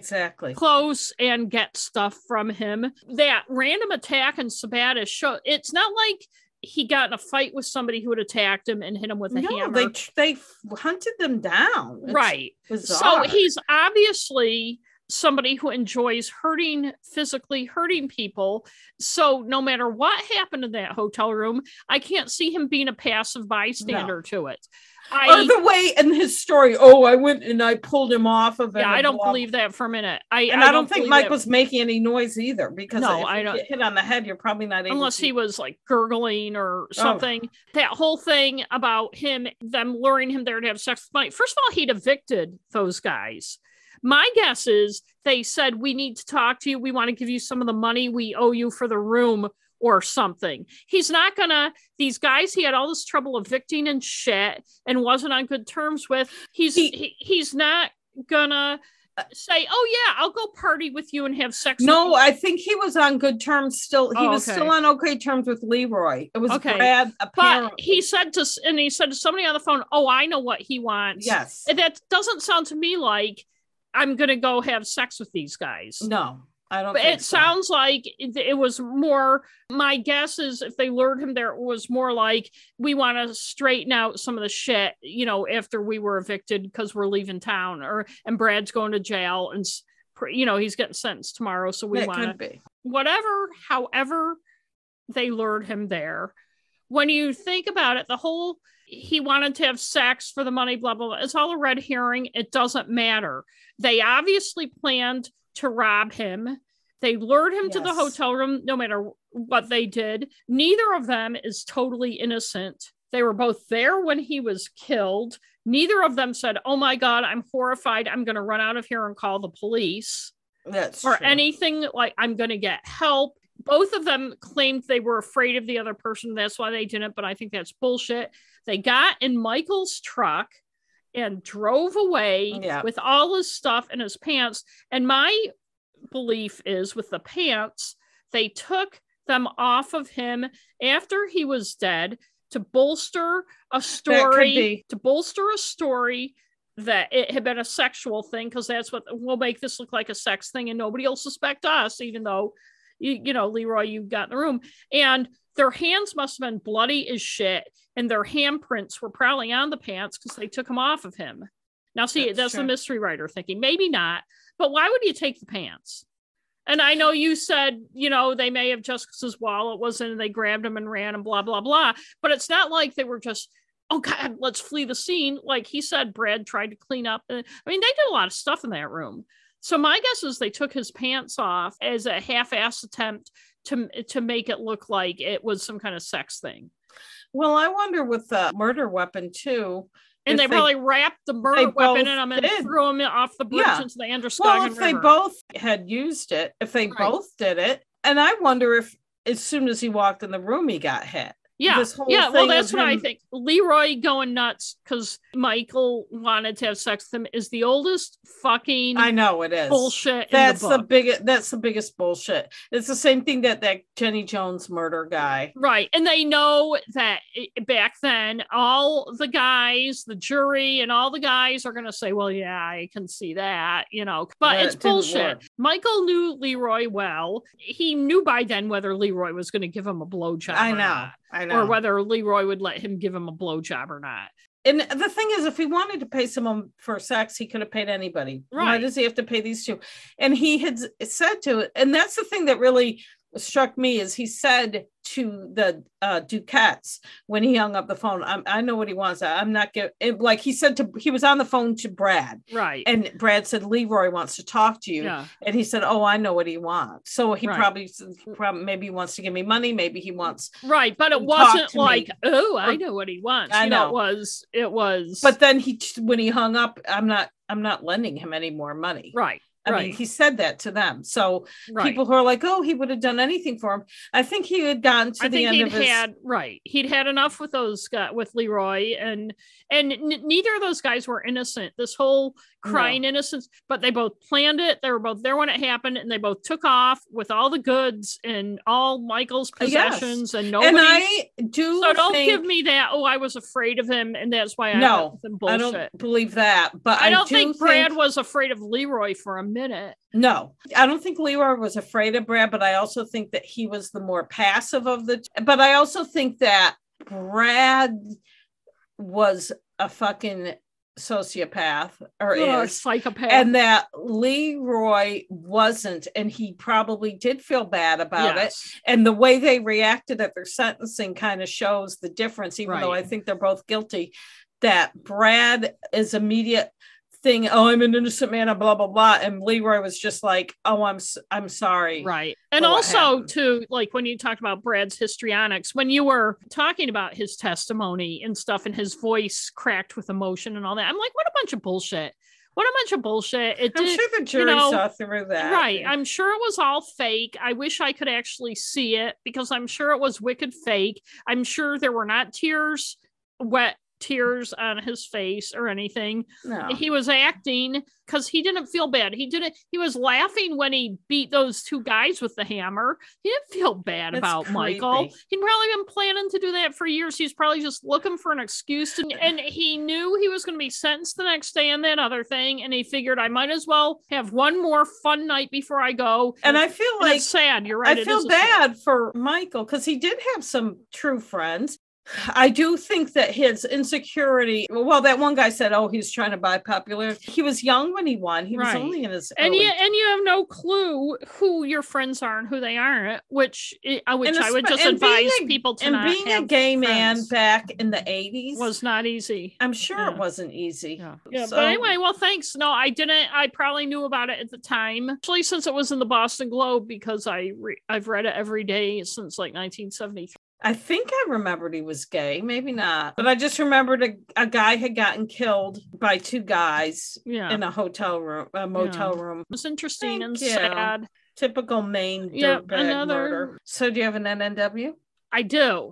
close and get stuff from him. That random attack in Sabatis show, it's not like he got in a fight with somebody who had attacked him and hit him with a hammer. They hunted them down. It's bizarre. So he's obviously somebody who enjoys physically hurting people. So no matter what happened in that hotel room, I can't see him being a passive bystander to it. Or the way in his story, I went and I pulled him off of it. Yeah, I don't believe that for a minute. I don't think Mike was making any noise either, because if you get hit on the head, you're probably not able unless he was like gurgling or something. That whole thing about them luring him there to have sex with Mike. First of all, he'd evicted those guys. My guess is they said, we need to talk to you. We want to give you some of the money we owe you for the room or something. He's not gonna, these guys he had all this trouble evicting and shit and wasn't on good terms with. He's not gonna say, I'll go party with you and have sex. No, I think he was on good terms still. He was still on okay terms with Leroy. It was Brad, apparently. But he said to somebody on the phone, I know what he wants. Yes. And that doesn't sound to me like I'm going to go have sex with these guys. No, I don't. But it sounds like it was more, my guess is if they lured him there, it was more like, we want to straighten out some of the shit, after we were evicted because we're leaving town, and Brad's going to jail and, he's getting sentenced tomorrow. So we want to, however they lured him there. When you think about it, he wanted to have sex for the money, blah, blah, blah. It's all a red herring. It doesn't matter. They obviously planned to rob him. They lured him to the hotel room, no matter what they did. Neither of them is totally innocent. They were both there when he was killed. Neither of them said, oh my God, I'm horrified. I'm going to run out of here and call the police. That's or true. Anything like I'm going to get help. Both of them claimed they were afraid of the other person. That's why they didn't, but I think that's bullshit. They got in Michael's truck and drove away with all his stuff in his pants. And my belief is with the pants, they took them off of him after he was dead to bolster a story, that it had been a sexual thing, because that's what will make this look like a sex thing, and nobody will suspect us, even though Leroy, you got in the room. And their hands must have been bloody as shit, and their handprints were probably on the pants because they took them off of him. Now, see, that's the mystery writer thinking. Maybe not, but why would you take the pants? And I know you said, they may have just because his wallet wasn't, and they grabbed him and ran and blah, blah, blah. But it's not like they were just, oh God, let's flee the scene. Like he said, Brad tried to clean up. They did a lot of stuff in that room. So my guess is they took his pants off as a half-ass attempt to make it look like it was some kind of sex thing. Well, I wonder with the murder weapon too. And they probably wrapped the murder weapon in them and threw them off the bridge into the Androscoggin River. Well, if they both had used it, if they both did it, and I wonder if as soon as he walked in the room, he got hit. Yeah, well, that's what I think. Leroy going nuts because Michael wanted to have sex with him is the oldest fucking I know it is bullshit. That's the biggest. That's the biggest bullshit. It's the same thing that Jenny Jones murder guy, right? And they know that back then, all the guys, the jury, and all the guys are going to say, "Well, yeah, I can see that," but it's bullshit. Michael knew Leroy well. He knew by then whether Leroy was going to give him a blowjob. I know. Or whether Leroy would let him give him a blowjob or not. And the thing is, if he wanted to pay someone for sex, he could have paid anybody. Right. Why does he have to pay these two? And he had said to it, and that's the thing that really struck me is he said to the Duquettes when he hung up the phone, I know what he wants. I'm not getting like he said he was on the phone to Brad. Right. And Brad said, Leroy wants to talk to you. Yeah. And he said, oh, I know what he wants. So he probably maybe he wants to give me money. Maybe he wants. Right. But it wasn't like, oh, I know what he wants. I know. It was. But then when he hung up, I'm not lending him any more money. Right. I mean, he said that to them. So people who are like, oh, he would have done anything for him. I think he had gotten to the end of his... He'd had enough with those guys, with Leroy, and neither of those guys were innocent. This whole crying innocence, but they both planned it. They were both there when it happened, and they both took off with all the goods and all Michael's possessions, and nobody. And I do. So don't give me that. Oh, I was afraid of him, and that's why I went with him. Bullshit. I don't believe that. But I don't think Brad was afraid of Leroy for a minute. No, I don't think Leroy was afraid of Brad, but I also think that he was the more passive of the. But I also think that Brad was a fucking sociopath or psychopath, and that Leroy wasn't, and he probably did feel bad about it. And the way they reacted at their sentencing kind of shows the difference, even though I think they're both guilty. That Brad is immediate thing, oh, I'm an innocent man, and blah blah blah, and Leroy was just like, oh, I'm sorry, right. And also too, like when you talked about Brad's histrionics, when you were talking about his testimony and stuff, and his voice cracked with emotion and all that, I'm like, what a bunch of bullshit. I'm sure the jury saw through that. Right. I'm sure it was all fake. I wish I could actually see it because I'm sure it was wicked fake. I'm sure there were not wet tears on his face or anything. No. He was acting because he didn't feel bad. He was laughing when he beat those two guys with the hammer. He didn't feel bad about Michael. He'd probably been planning to do that for years. He's probably just looking for an excuse and he knew he was going to be sentenced the next day and that other thing. And he figured I might as well have one more fun night before I go. And I feel like it's sad. You're right. I feel bad for Michael because he did have some true friends. I do think that his insecurity, well, that one guy said, oh, he's trying to buy popularity. He was young when he won. He was only in his and you have no clue who your friends are and who they aren't, which I would just advise people to not have. And being a gay man back in the 80s was not easy. I'm sure it wasn't easy. Yeah. So, but anyway, well, thanks. No, I didn't. I probably knew about it at the time, actually, since it was in the Boston Globe, because I've read it every day since like 1973. I think I remembered he was gay, maybe not. But I just remembered a guy had gotten killed by two guys in a motel room. It was interesting and sad. Typical Maine dirtbag murder. So do you have an NNW? I do.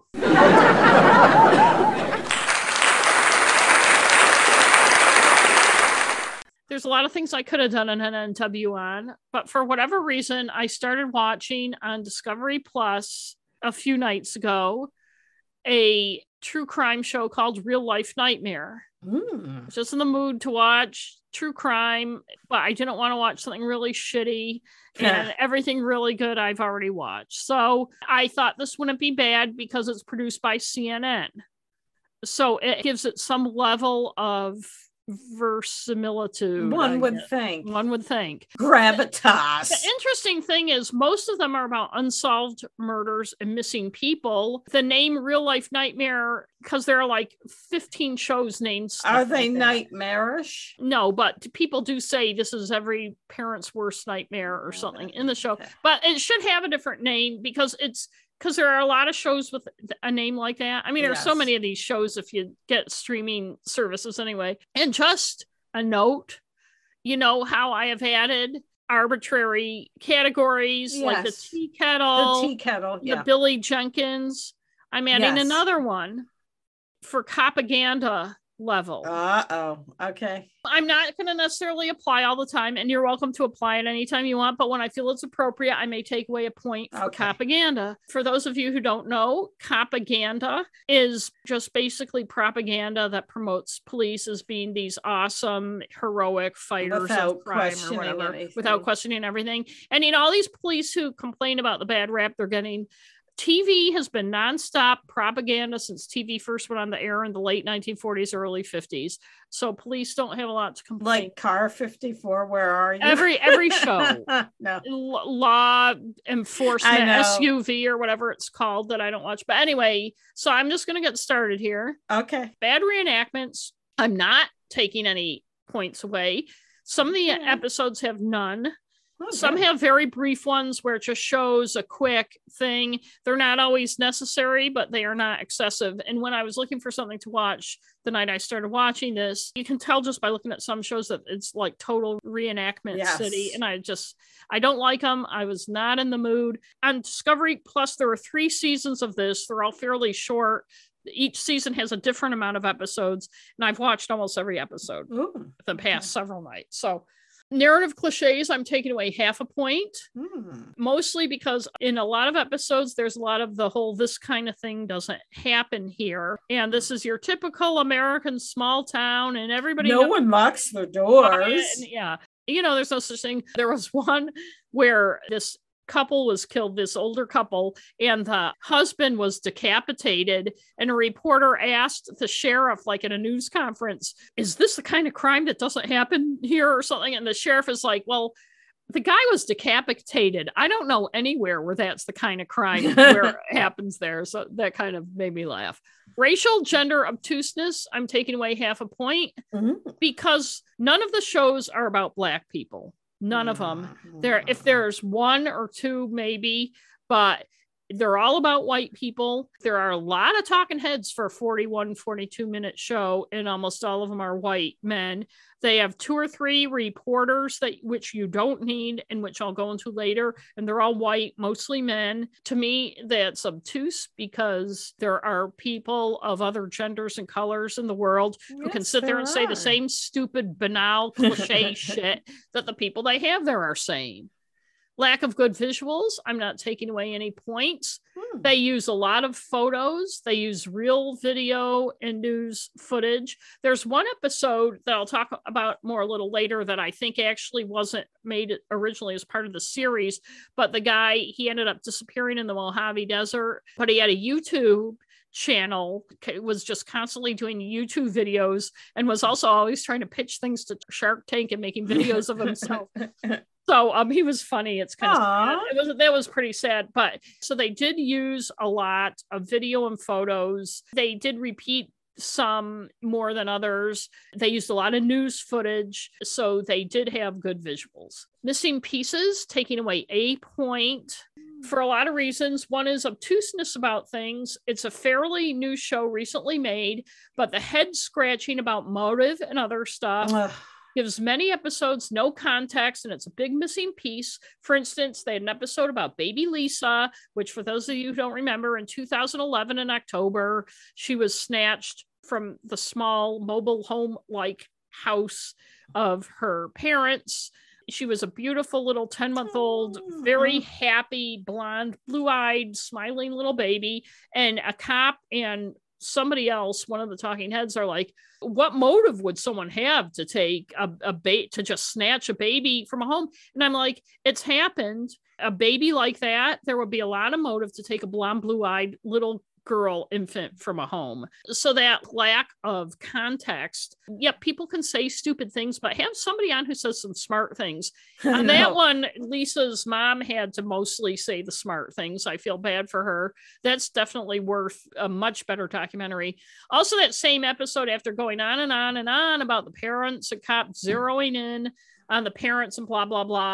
There's a lot of things I could have done an NNW on, but for whatever reason, I started watching on Discovery Plus a few nights ago a true crime show called Real Life Nightmare. Just in the mood to watch true crime, but I didn't want to watch something really shitty, and everything really good I've already watched. So I thought this wouldn't be bad because it's produced by CNN. So it gives it some level of verisimilitude. One would think. Gravitas. The interesting thing is most of them are about unsolved murders and missing people. The name Real Life Nightmare, because there are like 15 shows named. Are they nightmarish? No, but people do say this is every parent's worst nightmare or something in the show. But it should have a different name because it's because there are a lot of shows with a name like that. I mean, there's so many of these shows if you get streaming services anyway. And just a note, you know how I have added arbitrary categories like the tea kettle, the Billy Jenkins. I'm adding another one for propaganda level. Okay. I'm not going to necessarily apply all the time, and you're welcome to apply it anytime you want, but when I feel it's appropriate, I may take away a point for propaganda. For those of you who don't know, propaganda is just basically propaganda that promotes police as being these awesome, heroic fighters of crime or whatever, without questioning everything. And all these police who complain about the bad rap they're getting, TV has been nonstop propaganda since TV first went on the air in the late 1940s, early 50s. So police don't have a lot to complain. Like Car 54, where are you? Every show. No. Law enforcement, SUV or whatever it's called that I don't watch. But anyway, so I'm just going to get started here. Okay. Bad reenactments. I'm not taking any points away. Some of the episodes have none. Some have very brief ones where it just shows a quick thing. They're not always necessary, but they are not excessive. And when I was looking for something to watch the night I started watching this, you can tell just by looking at some shows that it's like total reenactment city. And I don't like them. I was not in the mood. On Discovery Plus, there are 3 seasons of this. They're all fairly short. Each season has a different amount of episodes. And I've watched almost every episode the past several nights. So narrative cliches, I'm taking away half a point, mostly because in a lot of episodes, there's a lot of the whole this kind of thing doesn't happen here. And this is your typical American small town and everybody No one locks their doors. There's no such thing. There was one where this couple was killed, this older couple, and the husband was decapitated, and a reporter asked the sheriff, like at a news conference, is this the kind of crime that doesn't happen here or something? And the sheriff is like, well, the guy was decapitated. I don't know anywhere where that's the kind of crime where it happens there. So that kind of made me laugh. Racial gender obtuseness, I'm taking away half a point because none of the shows are about Black people. None of them. If there's 1 or 2, maybe, but they're all about white people. There are a lot of talking heads for a 41, 42-minute show, and almost all of them are white men. They have 2 or 3 reporters which you don't need and which I'll go into later, and they're all white, mostly men. To me, that's obtuse because there are people of other genders and colors in the world who can sit there and say the same stupid, banal, cliche shit that the people they have there are saying. Lack of good visuals, I'm not taking away any points. They use a lot of photos. They use real video and news footage. There's one episode that I'll talk about more a little later that I think actually wasn't made originally as part of the series, but the guy, he ended up disappearing in the Mojave Desert, but he had a YouTube channel, was just constantly doing YouTube videos and was also always trying to pitch things to Shark Tank and making videos of himself. So he was funny. It's kind of sad. That was pretty sad. But so they did use a lot of video and photos. They did repeat some more than others. They used a lot of news footage. So they did have good visuals. Missing pieces, taking away a point for a lot of reasons. One is obtuseness about things. It's a fairly new show recently made, but the head scratching about motive and other stuff gives many episodes no context, and it's a big missing piece. For instance, they had an episode about baby Lisa, which for those of you who don't remember, in 2011 in October, she was snatched from the small mobile home-like house of her parents. She was a beautiful little 10-month-old, very happy, blonde, blue-eyed, smiling little baby. And a cop and somebody else, one of the talking heads, are like, what motive would someone have to take to just snatch a baby from a home? And I'm like, it's happened. A baby like that, there would be a lot of motive to take a blonde, blue-eyed little girl infant from a home. So that lack of context, people can say stupid things, but have somebody on who says some smart things. On that one, Lisa's mom had to mostly say the smart things. I feel bad for her. That's definitely worth a much better documentary. Also, that same episode, after going on and on and on about the parents and cops zeroing in on the parents and blah, blah, blah,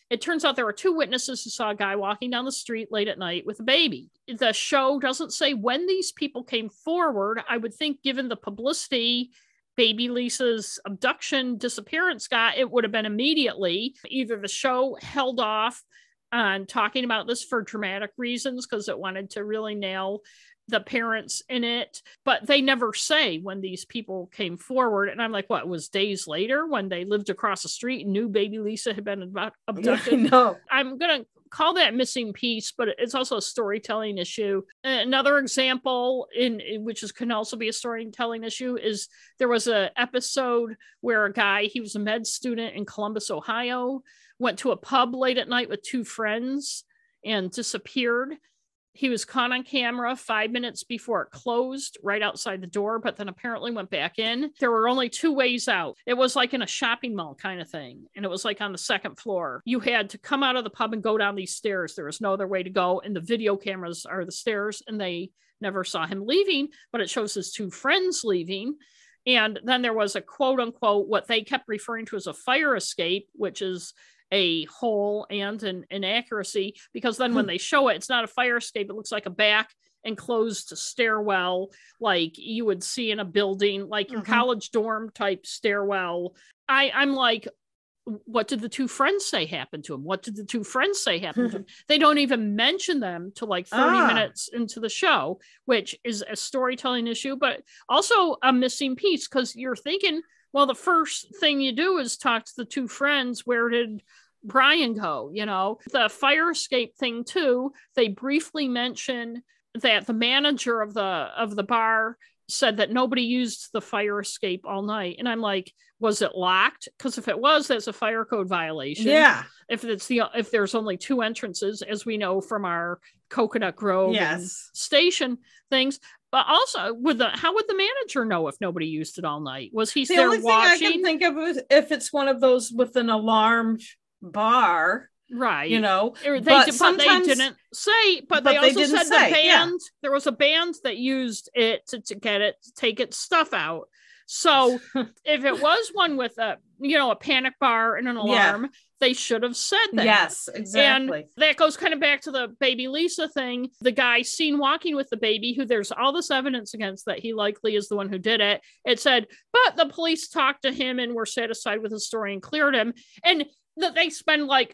It turns out there were 2 witnesses who saw a guy walking down the street late at night with a baby. The show doesn't say when these people came forward. I would think, given the publicity baby Lisa's abduction disappearance got, it would have been immediately. Either the show held off on talking about this for dramatic reasons because it wanted to really nail the parents in it, but they never say when these people came forward. And I'm like, what, it was days later when they lived across the street and knew baby Lisa had been abducted? No, I'm going to call that missing piece, but it's also a storytelling issue. Another example which can also be a storytelling issue is there was an episode where a guy, he was a med student in Columbus, Ohio, went to a pub late at night with 2 friends and disappeared. He was caught on camera 5 minutes before it closed right outside the door, but then apparently went back in. There were only 2 ways out. It was like in a shopping mall kind of thing. And it was like on the 2nd floor. You had to come out of the pub and go down these stairs. There was no other way to go. And the video cameras are the stairs, and they never saw him leaving, but it shows his 2 friends leaving. And then there was a quote unquote, what they kept referring to as a fire escape, which is a hole and an inaccuracy, because then when they show it, it's not a fire escape. It looks like a back enclosed stairwell, like you would see in a building, like your college dorm type stairwell. I'm like, what did the 2 friends say happened to him? What did the 2 friends say happened to him? They don't even mention them till like 30 minutes into the show, which is a storytelling issue, but also a missing piece, because you're thinking, well, the first thing you do is talk to the 2 friends. Where did Brian go? You know, the fire escape thing too. They briefly mention that the manager of the bar said that nobody used the fire escape all night. And I'm like, was it locked? Because if it was, that's a fire code violation. Yeah. If there's only 2 entrances, as we know from our Coconut Grove station things. But also, how would the manager know if nobody used it all night? Was he there watching? The only thing I can think of is if it's one of those with an alarmed bar, right? You know, they didn't say. But they also said the band. There was a band that used it to take its stuff out. So if it was one with a panic bar and an alarm, they should have said that. Yes, exactly. And that goes kind of back to the baby Lisa thing. The guy seen walking with the baby, who there's all this evidence against that he likely is the one who did it. It said, but the police talked to him and were satisfied with his story and cleared him. And that they spend like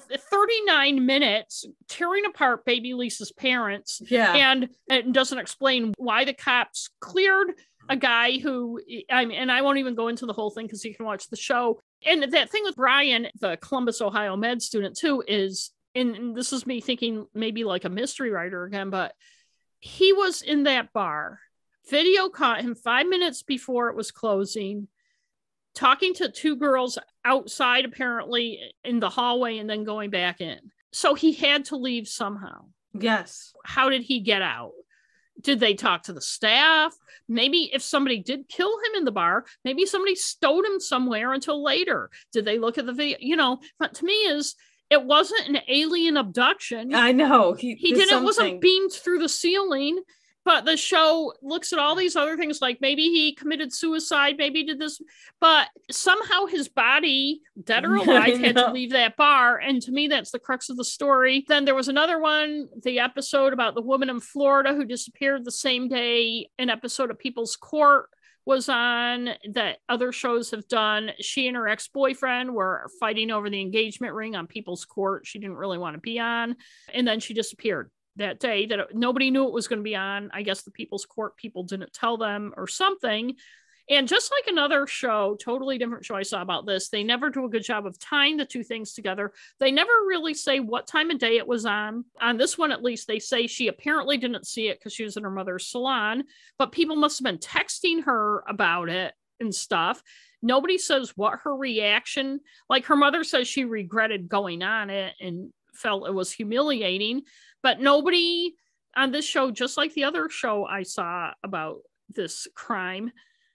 39 minutes tearing apart baby Lisa's parents. Yeah. And it doesn't explain why the cops cleared a guy who, and I won't even go into the whole thing because you can watch the show. And that thing with Brian, the Columbus, Ohio med student too, is, and this is me thinking maybe like a mystery writer again, but he was in that bar. Video caught him 5 minutes before it was closing, talking to 2 girls outside, apparently in the hallway, and then going back in. So he had to leave somehow. Yes. How did he get out? Did they talk to the staff? Maybe if somebody did kill him in the bar, maybe somebody stowed him somewhere until later. Did they look at the video? But to me it wasn't an alien abduction. I know. Wasn't beamed through the ceiling. But the show looks at all these other things, like maybe he committed suicide, maybe he did this, but somehow his body, dead or alive, had to leave that bar. And to me, that's the crux of the story. Then there was another one, the episode about the woman in Florida who disappeared the same day an episode of People's Court was on, that other shows have done. She and her ex-boyfriend were fighting over the engagement ring on People's Court. She didn't really want to be on. And then she disappeared that day, that nobody knew it was going to be on. I guess the People's Court people didn't tell them or something. And just like another show, totally different show I saw about this, they never do a good job of tying the 2 things together. They never really say what time of day it was on. On this one, at least, they say she apparently didn't see it because she was in her mother's salon, but people must have been texting her about it and stuff. Nobody says what her reaction, like her mother says she regretted going on it and felt it was humiliating, but nobody on this show, just like the other show I saw about this crime,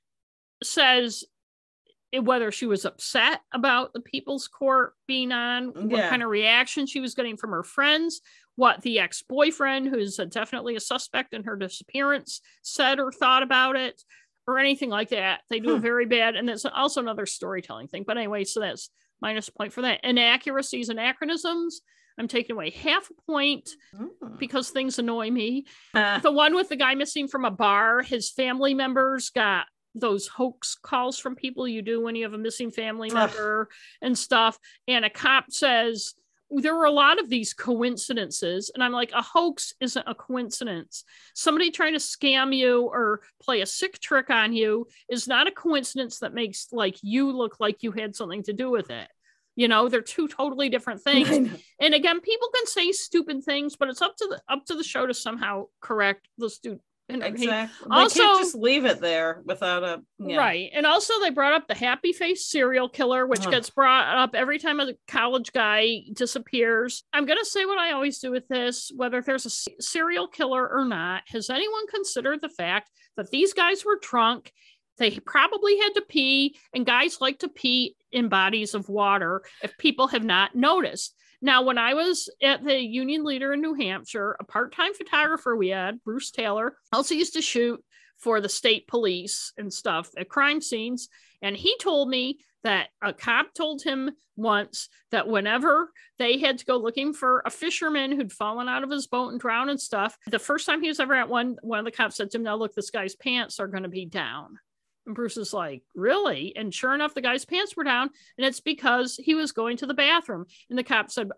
says whether she was upset about the People's Court being on, what kind of reaction she was getting from her friends, what the ex-boyfriend, who's definitely a suspect in her disappearance, said or thought about it, or anything like that. They do it very bad. And it's also another storytelling thing. But anyway, so that's minus a point for that. Inaccuracies, anachronisms, I'm taking away half a point because things annoy me. The one with the guy missing from a bar, his family members got those hoax calls from people you do when you have a missing family member and stuff. And a cop says, there were a lot of these coincidences. And I'm like, a hoax isn't a coincidence. Somebody trying to scam you or play a sick trick on you is not a coincidence that makes like you look like you had something to do with it. You know, they're two totally different things. And again, people can say stupid things, but it's up to the show to somehow correct the stupid. Exactly. Also, they can't just leave it there without a right. And also, they brought up the happy face serial killer, which gets brought up every time a college guy disappears. I'm going to say what I always do with this, whether there's a serial killer or not. Has anyone considered the fact that these guys were drunk? They probably had to pee, and guys like to pee in bodies of water if people have not noticed. Now, when I was at the Union Leader in New Hampshire, a part-time photographer we had, Bruce Taylor, also used to shoot for the state police and stuff at crime scenes. And he told me that a cop told him once that whenever they had to go looking for a fisherman who'd fallen out of his boat and drowned and stuff, the first time he was ever at one of the cops said to him, now look, this guy's pants are going to be down. And Bruce is like, really? And sure enough, the guy's pants were down, and it's because he was going to the bathroom. And the cop said,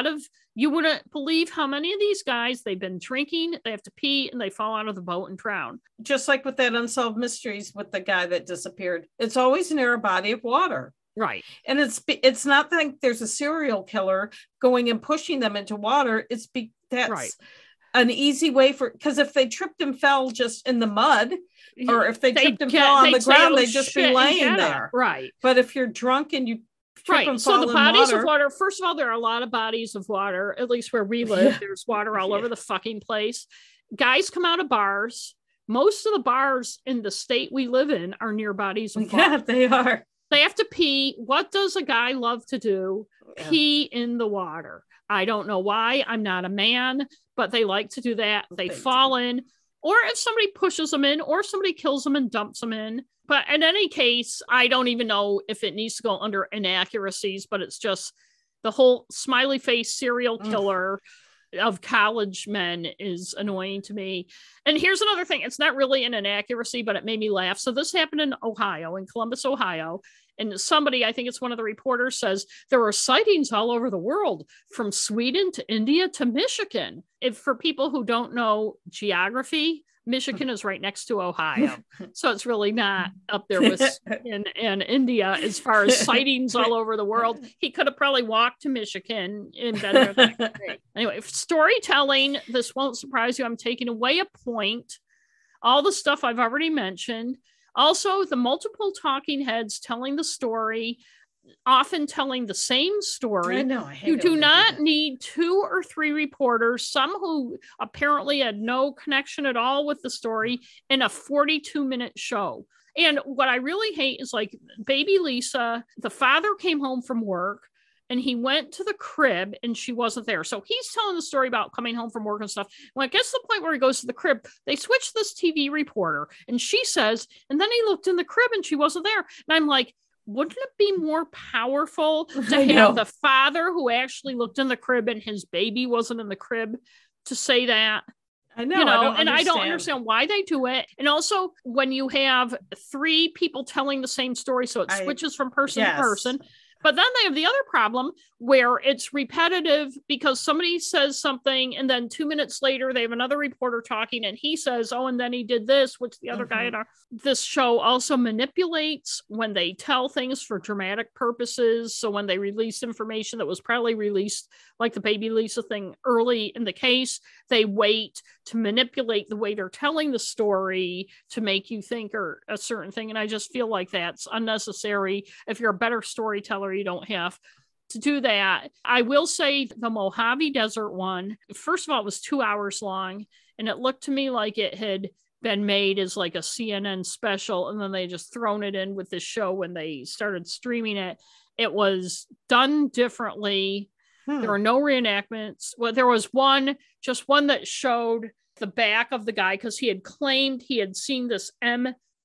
you wouldn't believe how many of these guys, they've been drinking, they have to pee, and they fall out of the boat and drown. Just like with that Unsolved Mysteries with the guy that disappeared. It's always near a body of water. Right. And it's not like there's a serial killer going and pushing them into water. That's right. An easy way because if they tripped and fell just in the mud, or if they tripped and fell on the ground, they'd just be laying there. Right. But if you're drunk and you trip and fall so the bodies of water, first of all, there are a lot of bodies of water, at least where we live. There's water all over the fucking place. Guys come out of bars. Most of the bars in the state we live in are near bodies of water. Yeah, they are. They have to pee. What does a guy love to do? Pee in the water. I don't know why. I'm not a man, but they like to do that. They fall in, or if somebody pushes them in, or somebody kills them and dumps them in. But in any case, I don't even know if it needs to go under inaccuracies, but it's just the whole smiley face serial killer of college men is annoying to me. And here's another thing. It's not really an inaccuracy, but it made me laugh. So this happened in Columbus, Ohio. And somebody, I think it's one of the reporters, says there were sightings all over the world, from Sweden to India to Michigan. If for people who don't know geography, Michigan is right next to Ohio. So it's really not up there with in India as far as sightings all over the world. He could have probably walked to Michigan and been there the next day. Anyway, storytelling, this won't surprise you. I'm taking away a point. All the stuff I've already mentioned. Also, the multiple talking heads telling the story, often telling the same story. I know. You do not need 2 or 3 reporters, some who apparently had no connection at all with the story, in a 42-minute show. And what I really hate is like baby Lisa, the father came home from work and he went to the crib and she wasn't there. So he's telling the story about coming home from work and stuff. When it gets to the point where he goes to the crib, they switch this TV reporter and she says, and then he looked in the crib and she wasn't there. And I'm like, wouldn't it be more powerful to have the father who actually looked in the crib and his baby wasn't in the crib to say that? I know, I don't understand why they do it. And also when you have 3 people telling the same story, so it switches from person to person. But then they have the other problem where it's repetitive because somebody says something and then 2 minutes later they have another reporter talking and he says, oh, and then he did this, which the other guy in this show also manipulates when they tell things for dramatic purposes. So when they release information that was probably released, like the baby Lisa thing early in the case, they wait to manipulate the way they're telling the story to make you think or a certain thing. And I just feel like that's unnecessary. If you're a better storyteller, you don't have to do that. I will say the Mojave Desert one, first of all, it was 2 hours long, and it looked to me like it had been made as like a CNN special, and then they just thrown it in with this show when they started streaming it. It was done differently. There were no reenactments. Well, there was just one that showed the back of the guy because he had claimed he had seen this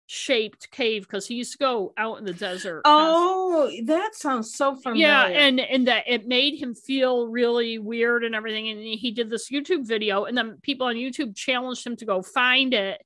shaped cave because he used to go out in the desert. Oh, that sounds so familiar. Yeah, and that it made him feel really weird and everything. And he did this YouTube video, and then people on YouTube challenged him to go find it.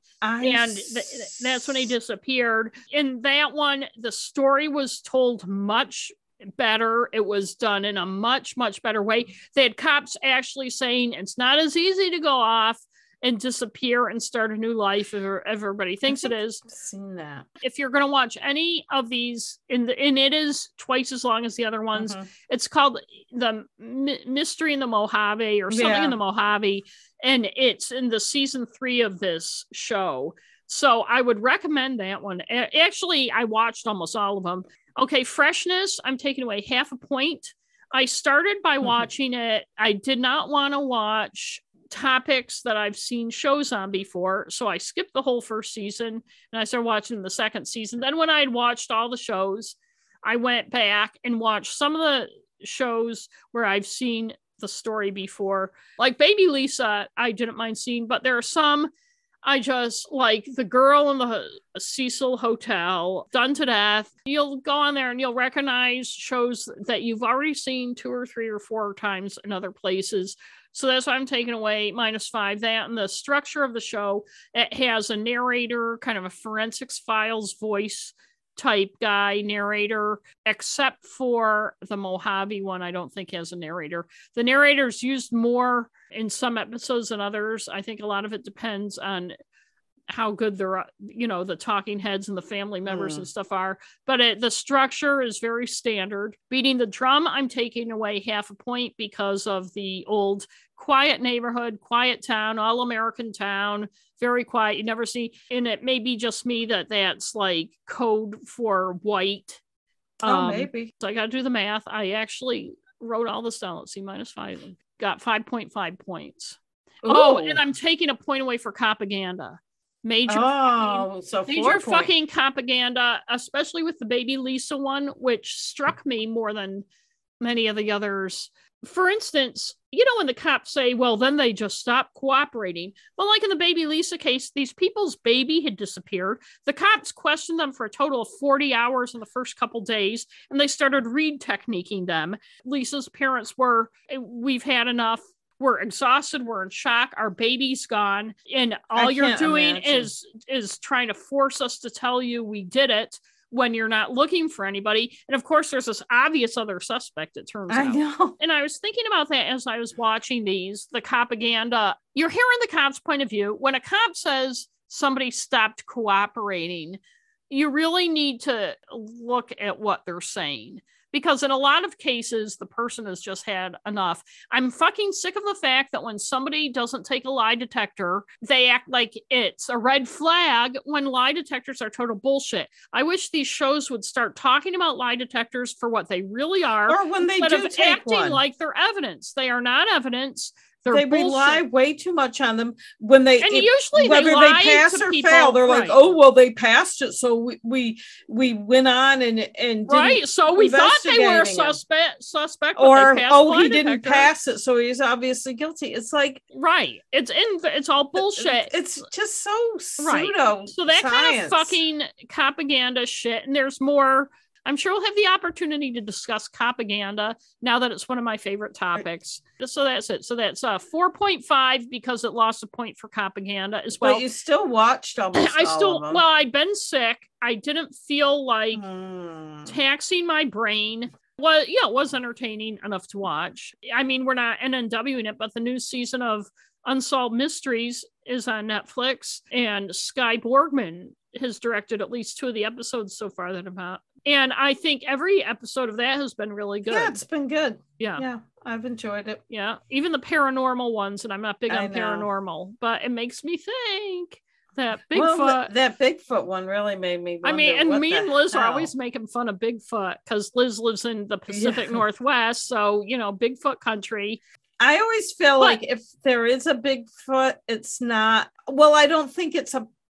That's when he disappeared. In that one, the story was told much better. It was done in a much, much better way. They had cops actually saying it's not as easy to go off and disappear and start a new life if everybody thinks it is. I've seen that. If you're going to watch any of these, and it is twice as long as the other ones, it's called The Mystery in the Mojave or something in the Mojave, and it's in the season 3 of this show. So I would recommend that one. Actually, I watched almost all of them. Okay, freshness, I'm taking away half a point. I started by watching it. I did not want to watch topics that I've seen shows on before, so I skipped the whole first season and I started watching the second season. Then when I had watched all the shows, I went back and watched some of the shows where I've seen the story before, like Baby Lisa. I didn't mind seeing, but there are some I just like. The Girl in the Cecil Hotel, Done to Death. You'll go on there and you'll recognize shows that you've already seen 2 or 3 or 4 times in other places. So that's why I'm taking away -5. That and the structure of the show, it has a narrator, kind of a forensics files voice type guy narrator, except for the Mojave one. I don't think has a narrator. The narrator's used more in some episodes than others. I think a lot of it depends on how good they're, the talking heads and the family members and stuff are. But the structure is very standard. Beating the Drum, I'm taking away half a point because of the old quiet neighborhood, quiet town, all American town, very quiet. You never see, and it may be just me that's like code for white. Maybe. So I got to do the math. I actually wrote all this down. Let's see, -5. Got 5.5 points. Ooh. Oh, and I'm taking a point away for propaganda. Major fucking propaganda, especially with the Baby Lisa one, which struck me more than many of the others. For instance, when the cops say, well, then they just stopped cooperating. Well, like in the Baby Lisa case, these people's baby had disappeared. The cops questioned them for a total of 40 hours in the first couple days, and they started read techniquing them. Lisa's parents were, we've had enough. We're exhausted. We're in shock. Our baby's gone. And all you're doing is trying to force us to tell you we did it when you're not looking for anybody. And of course, there's this obvious other suspect, it turns out. I know. And I was thinking about that as I was watching the propaganda. You're hearing the cop's point of view. When a cop says somebody stopped cooperating, you really need to look at what they're saying. Because in a lot of cases, the person has just had enough. I'm fucking sick of the fact that when somebody doesn't take a lie detector, they act like it's a red flag when lie detectors are total bullshit. I wish these shows would start talking about lie detectors for what they really are. Or when they do take acting one. Like they're evidence. They are not evidence. They rely way too much on them when usually whether they pass or people, fail. They're right. like, oh well, they passed it, so we went on and right. So we thought they were a suspect, or he didn't pass it, so he's obviously guilty. It's like right. It's all bullshit. It's just so pseudo. So that kind of fucking propaganda shit, and there's more. I'm sure we'll have the opportunity to discuss propaganda now that it's one of my favorite topics. So that's it. So that's 4.5 because it lost a point for propaganda as well. But you still watched almost all of them. Well, I'd been sick. I didn't feel like taxing my brain. Well, yeah, it was entertaining enough to watch. I mean, we're not NNWing it, but the new season of Unsolved Mysteries is on Netflix, and Skye Borgman has directed at least 2 of the episodes so far that I'm out. And I think every episode of that has been really good. Yeah, it's been good. Yeah, I've enjoyed it. Yeah, even the paranormal ones, and I'm not big on paranormal, but it makes me think that Bigfoot. Well, that Bigfoot one really made me wonder. I mean, and me and Liz are always making fun of Bigfoot because Liz lives in the Pacific Northwest, so Bigfoot country. I always feel like if there is a Bigfoot, it's not. Well, I don't think it's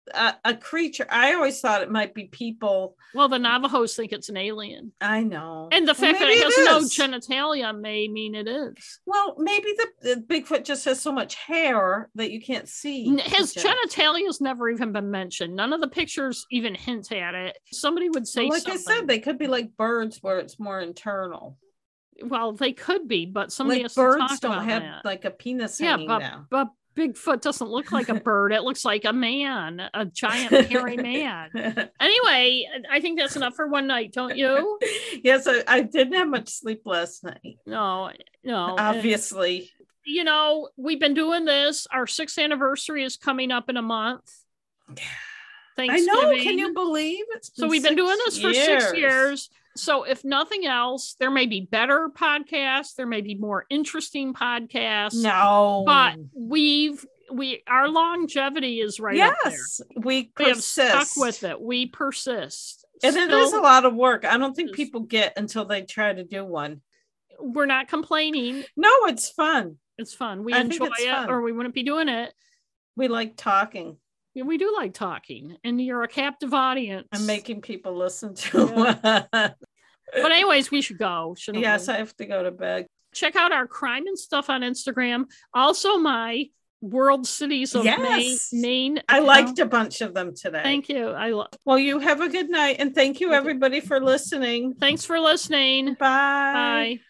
a creature. I always thought it might be people. Well, the Navajos think it's an alien. I know. And the fact that it has no genitalia may mean it is. Well, maybe the Bigfoot just has so much hair that you can't see. His genitalia has never even been mentioned. None of the pictures even hint at it. Somebody would say something. I said, they could be like birds where it's more internal. Well, they could be, but somebody has birds to talk don't about have that. Like a penis hanging down. But Bigfoot doesn't look like a bird. It looks like a man, a giant hairy man. Anyway, I think that's enough for one night, don't you? Yes, I didn't have much sleep last night. No. Obviously. We've been doing this. Our 6th anniversary is coming up in a month. I know. Can you believe it? So we've been doing this for 6 years. So if nothing else, there may be better podcasts. There may be more interesting podcasts. No. But our longevity is right up there. Yes, we persist. have stuck with it. We persist. And it is a lot of work. I don't think people get until they try to do one. We're not complaining. No, it's fun. It's fun. We enjoy it, or we wouldn't be doing it. We like talking. Yeah, we do like talking, and you're a captive audience. I'm making people listen to. But anyways, we should go, shouldn't we? Yes, I have to go to bed. Check out our crime and stuff on Instagram. Also, my World Cities of Maine. I liked a bunch of them today. Thank you. Well, you have a good night, and thank you everybody for listening. Thanks for listening. Bye. Bye.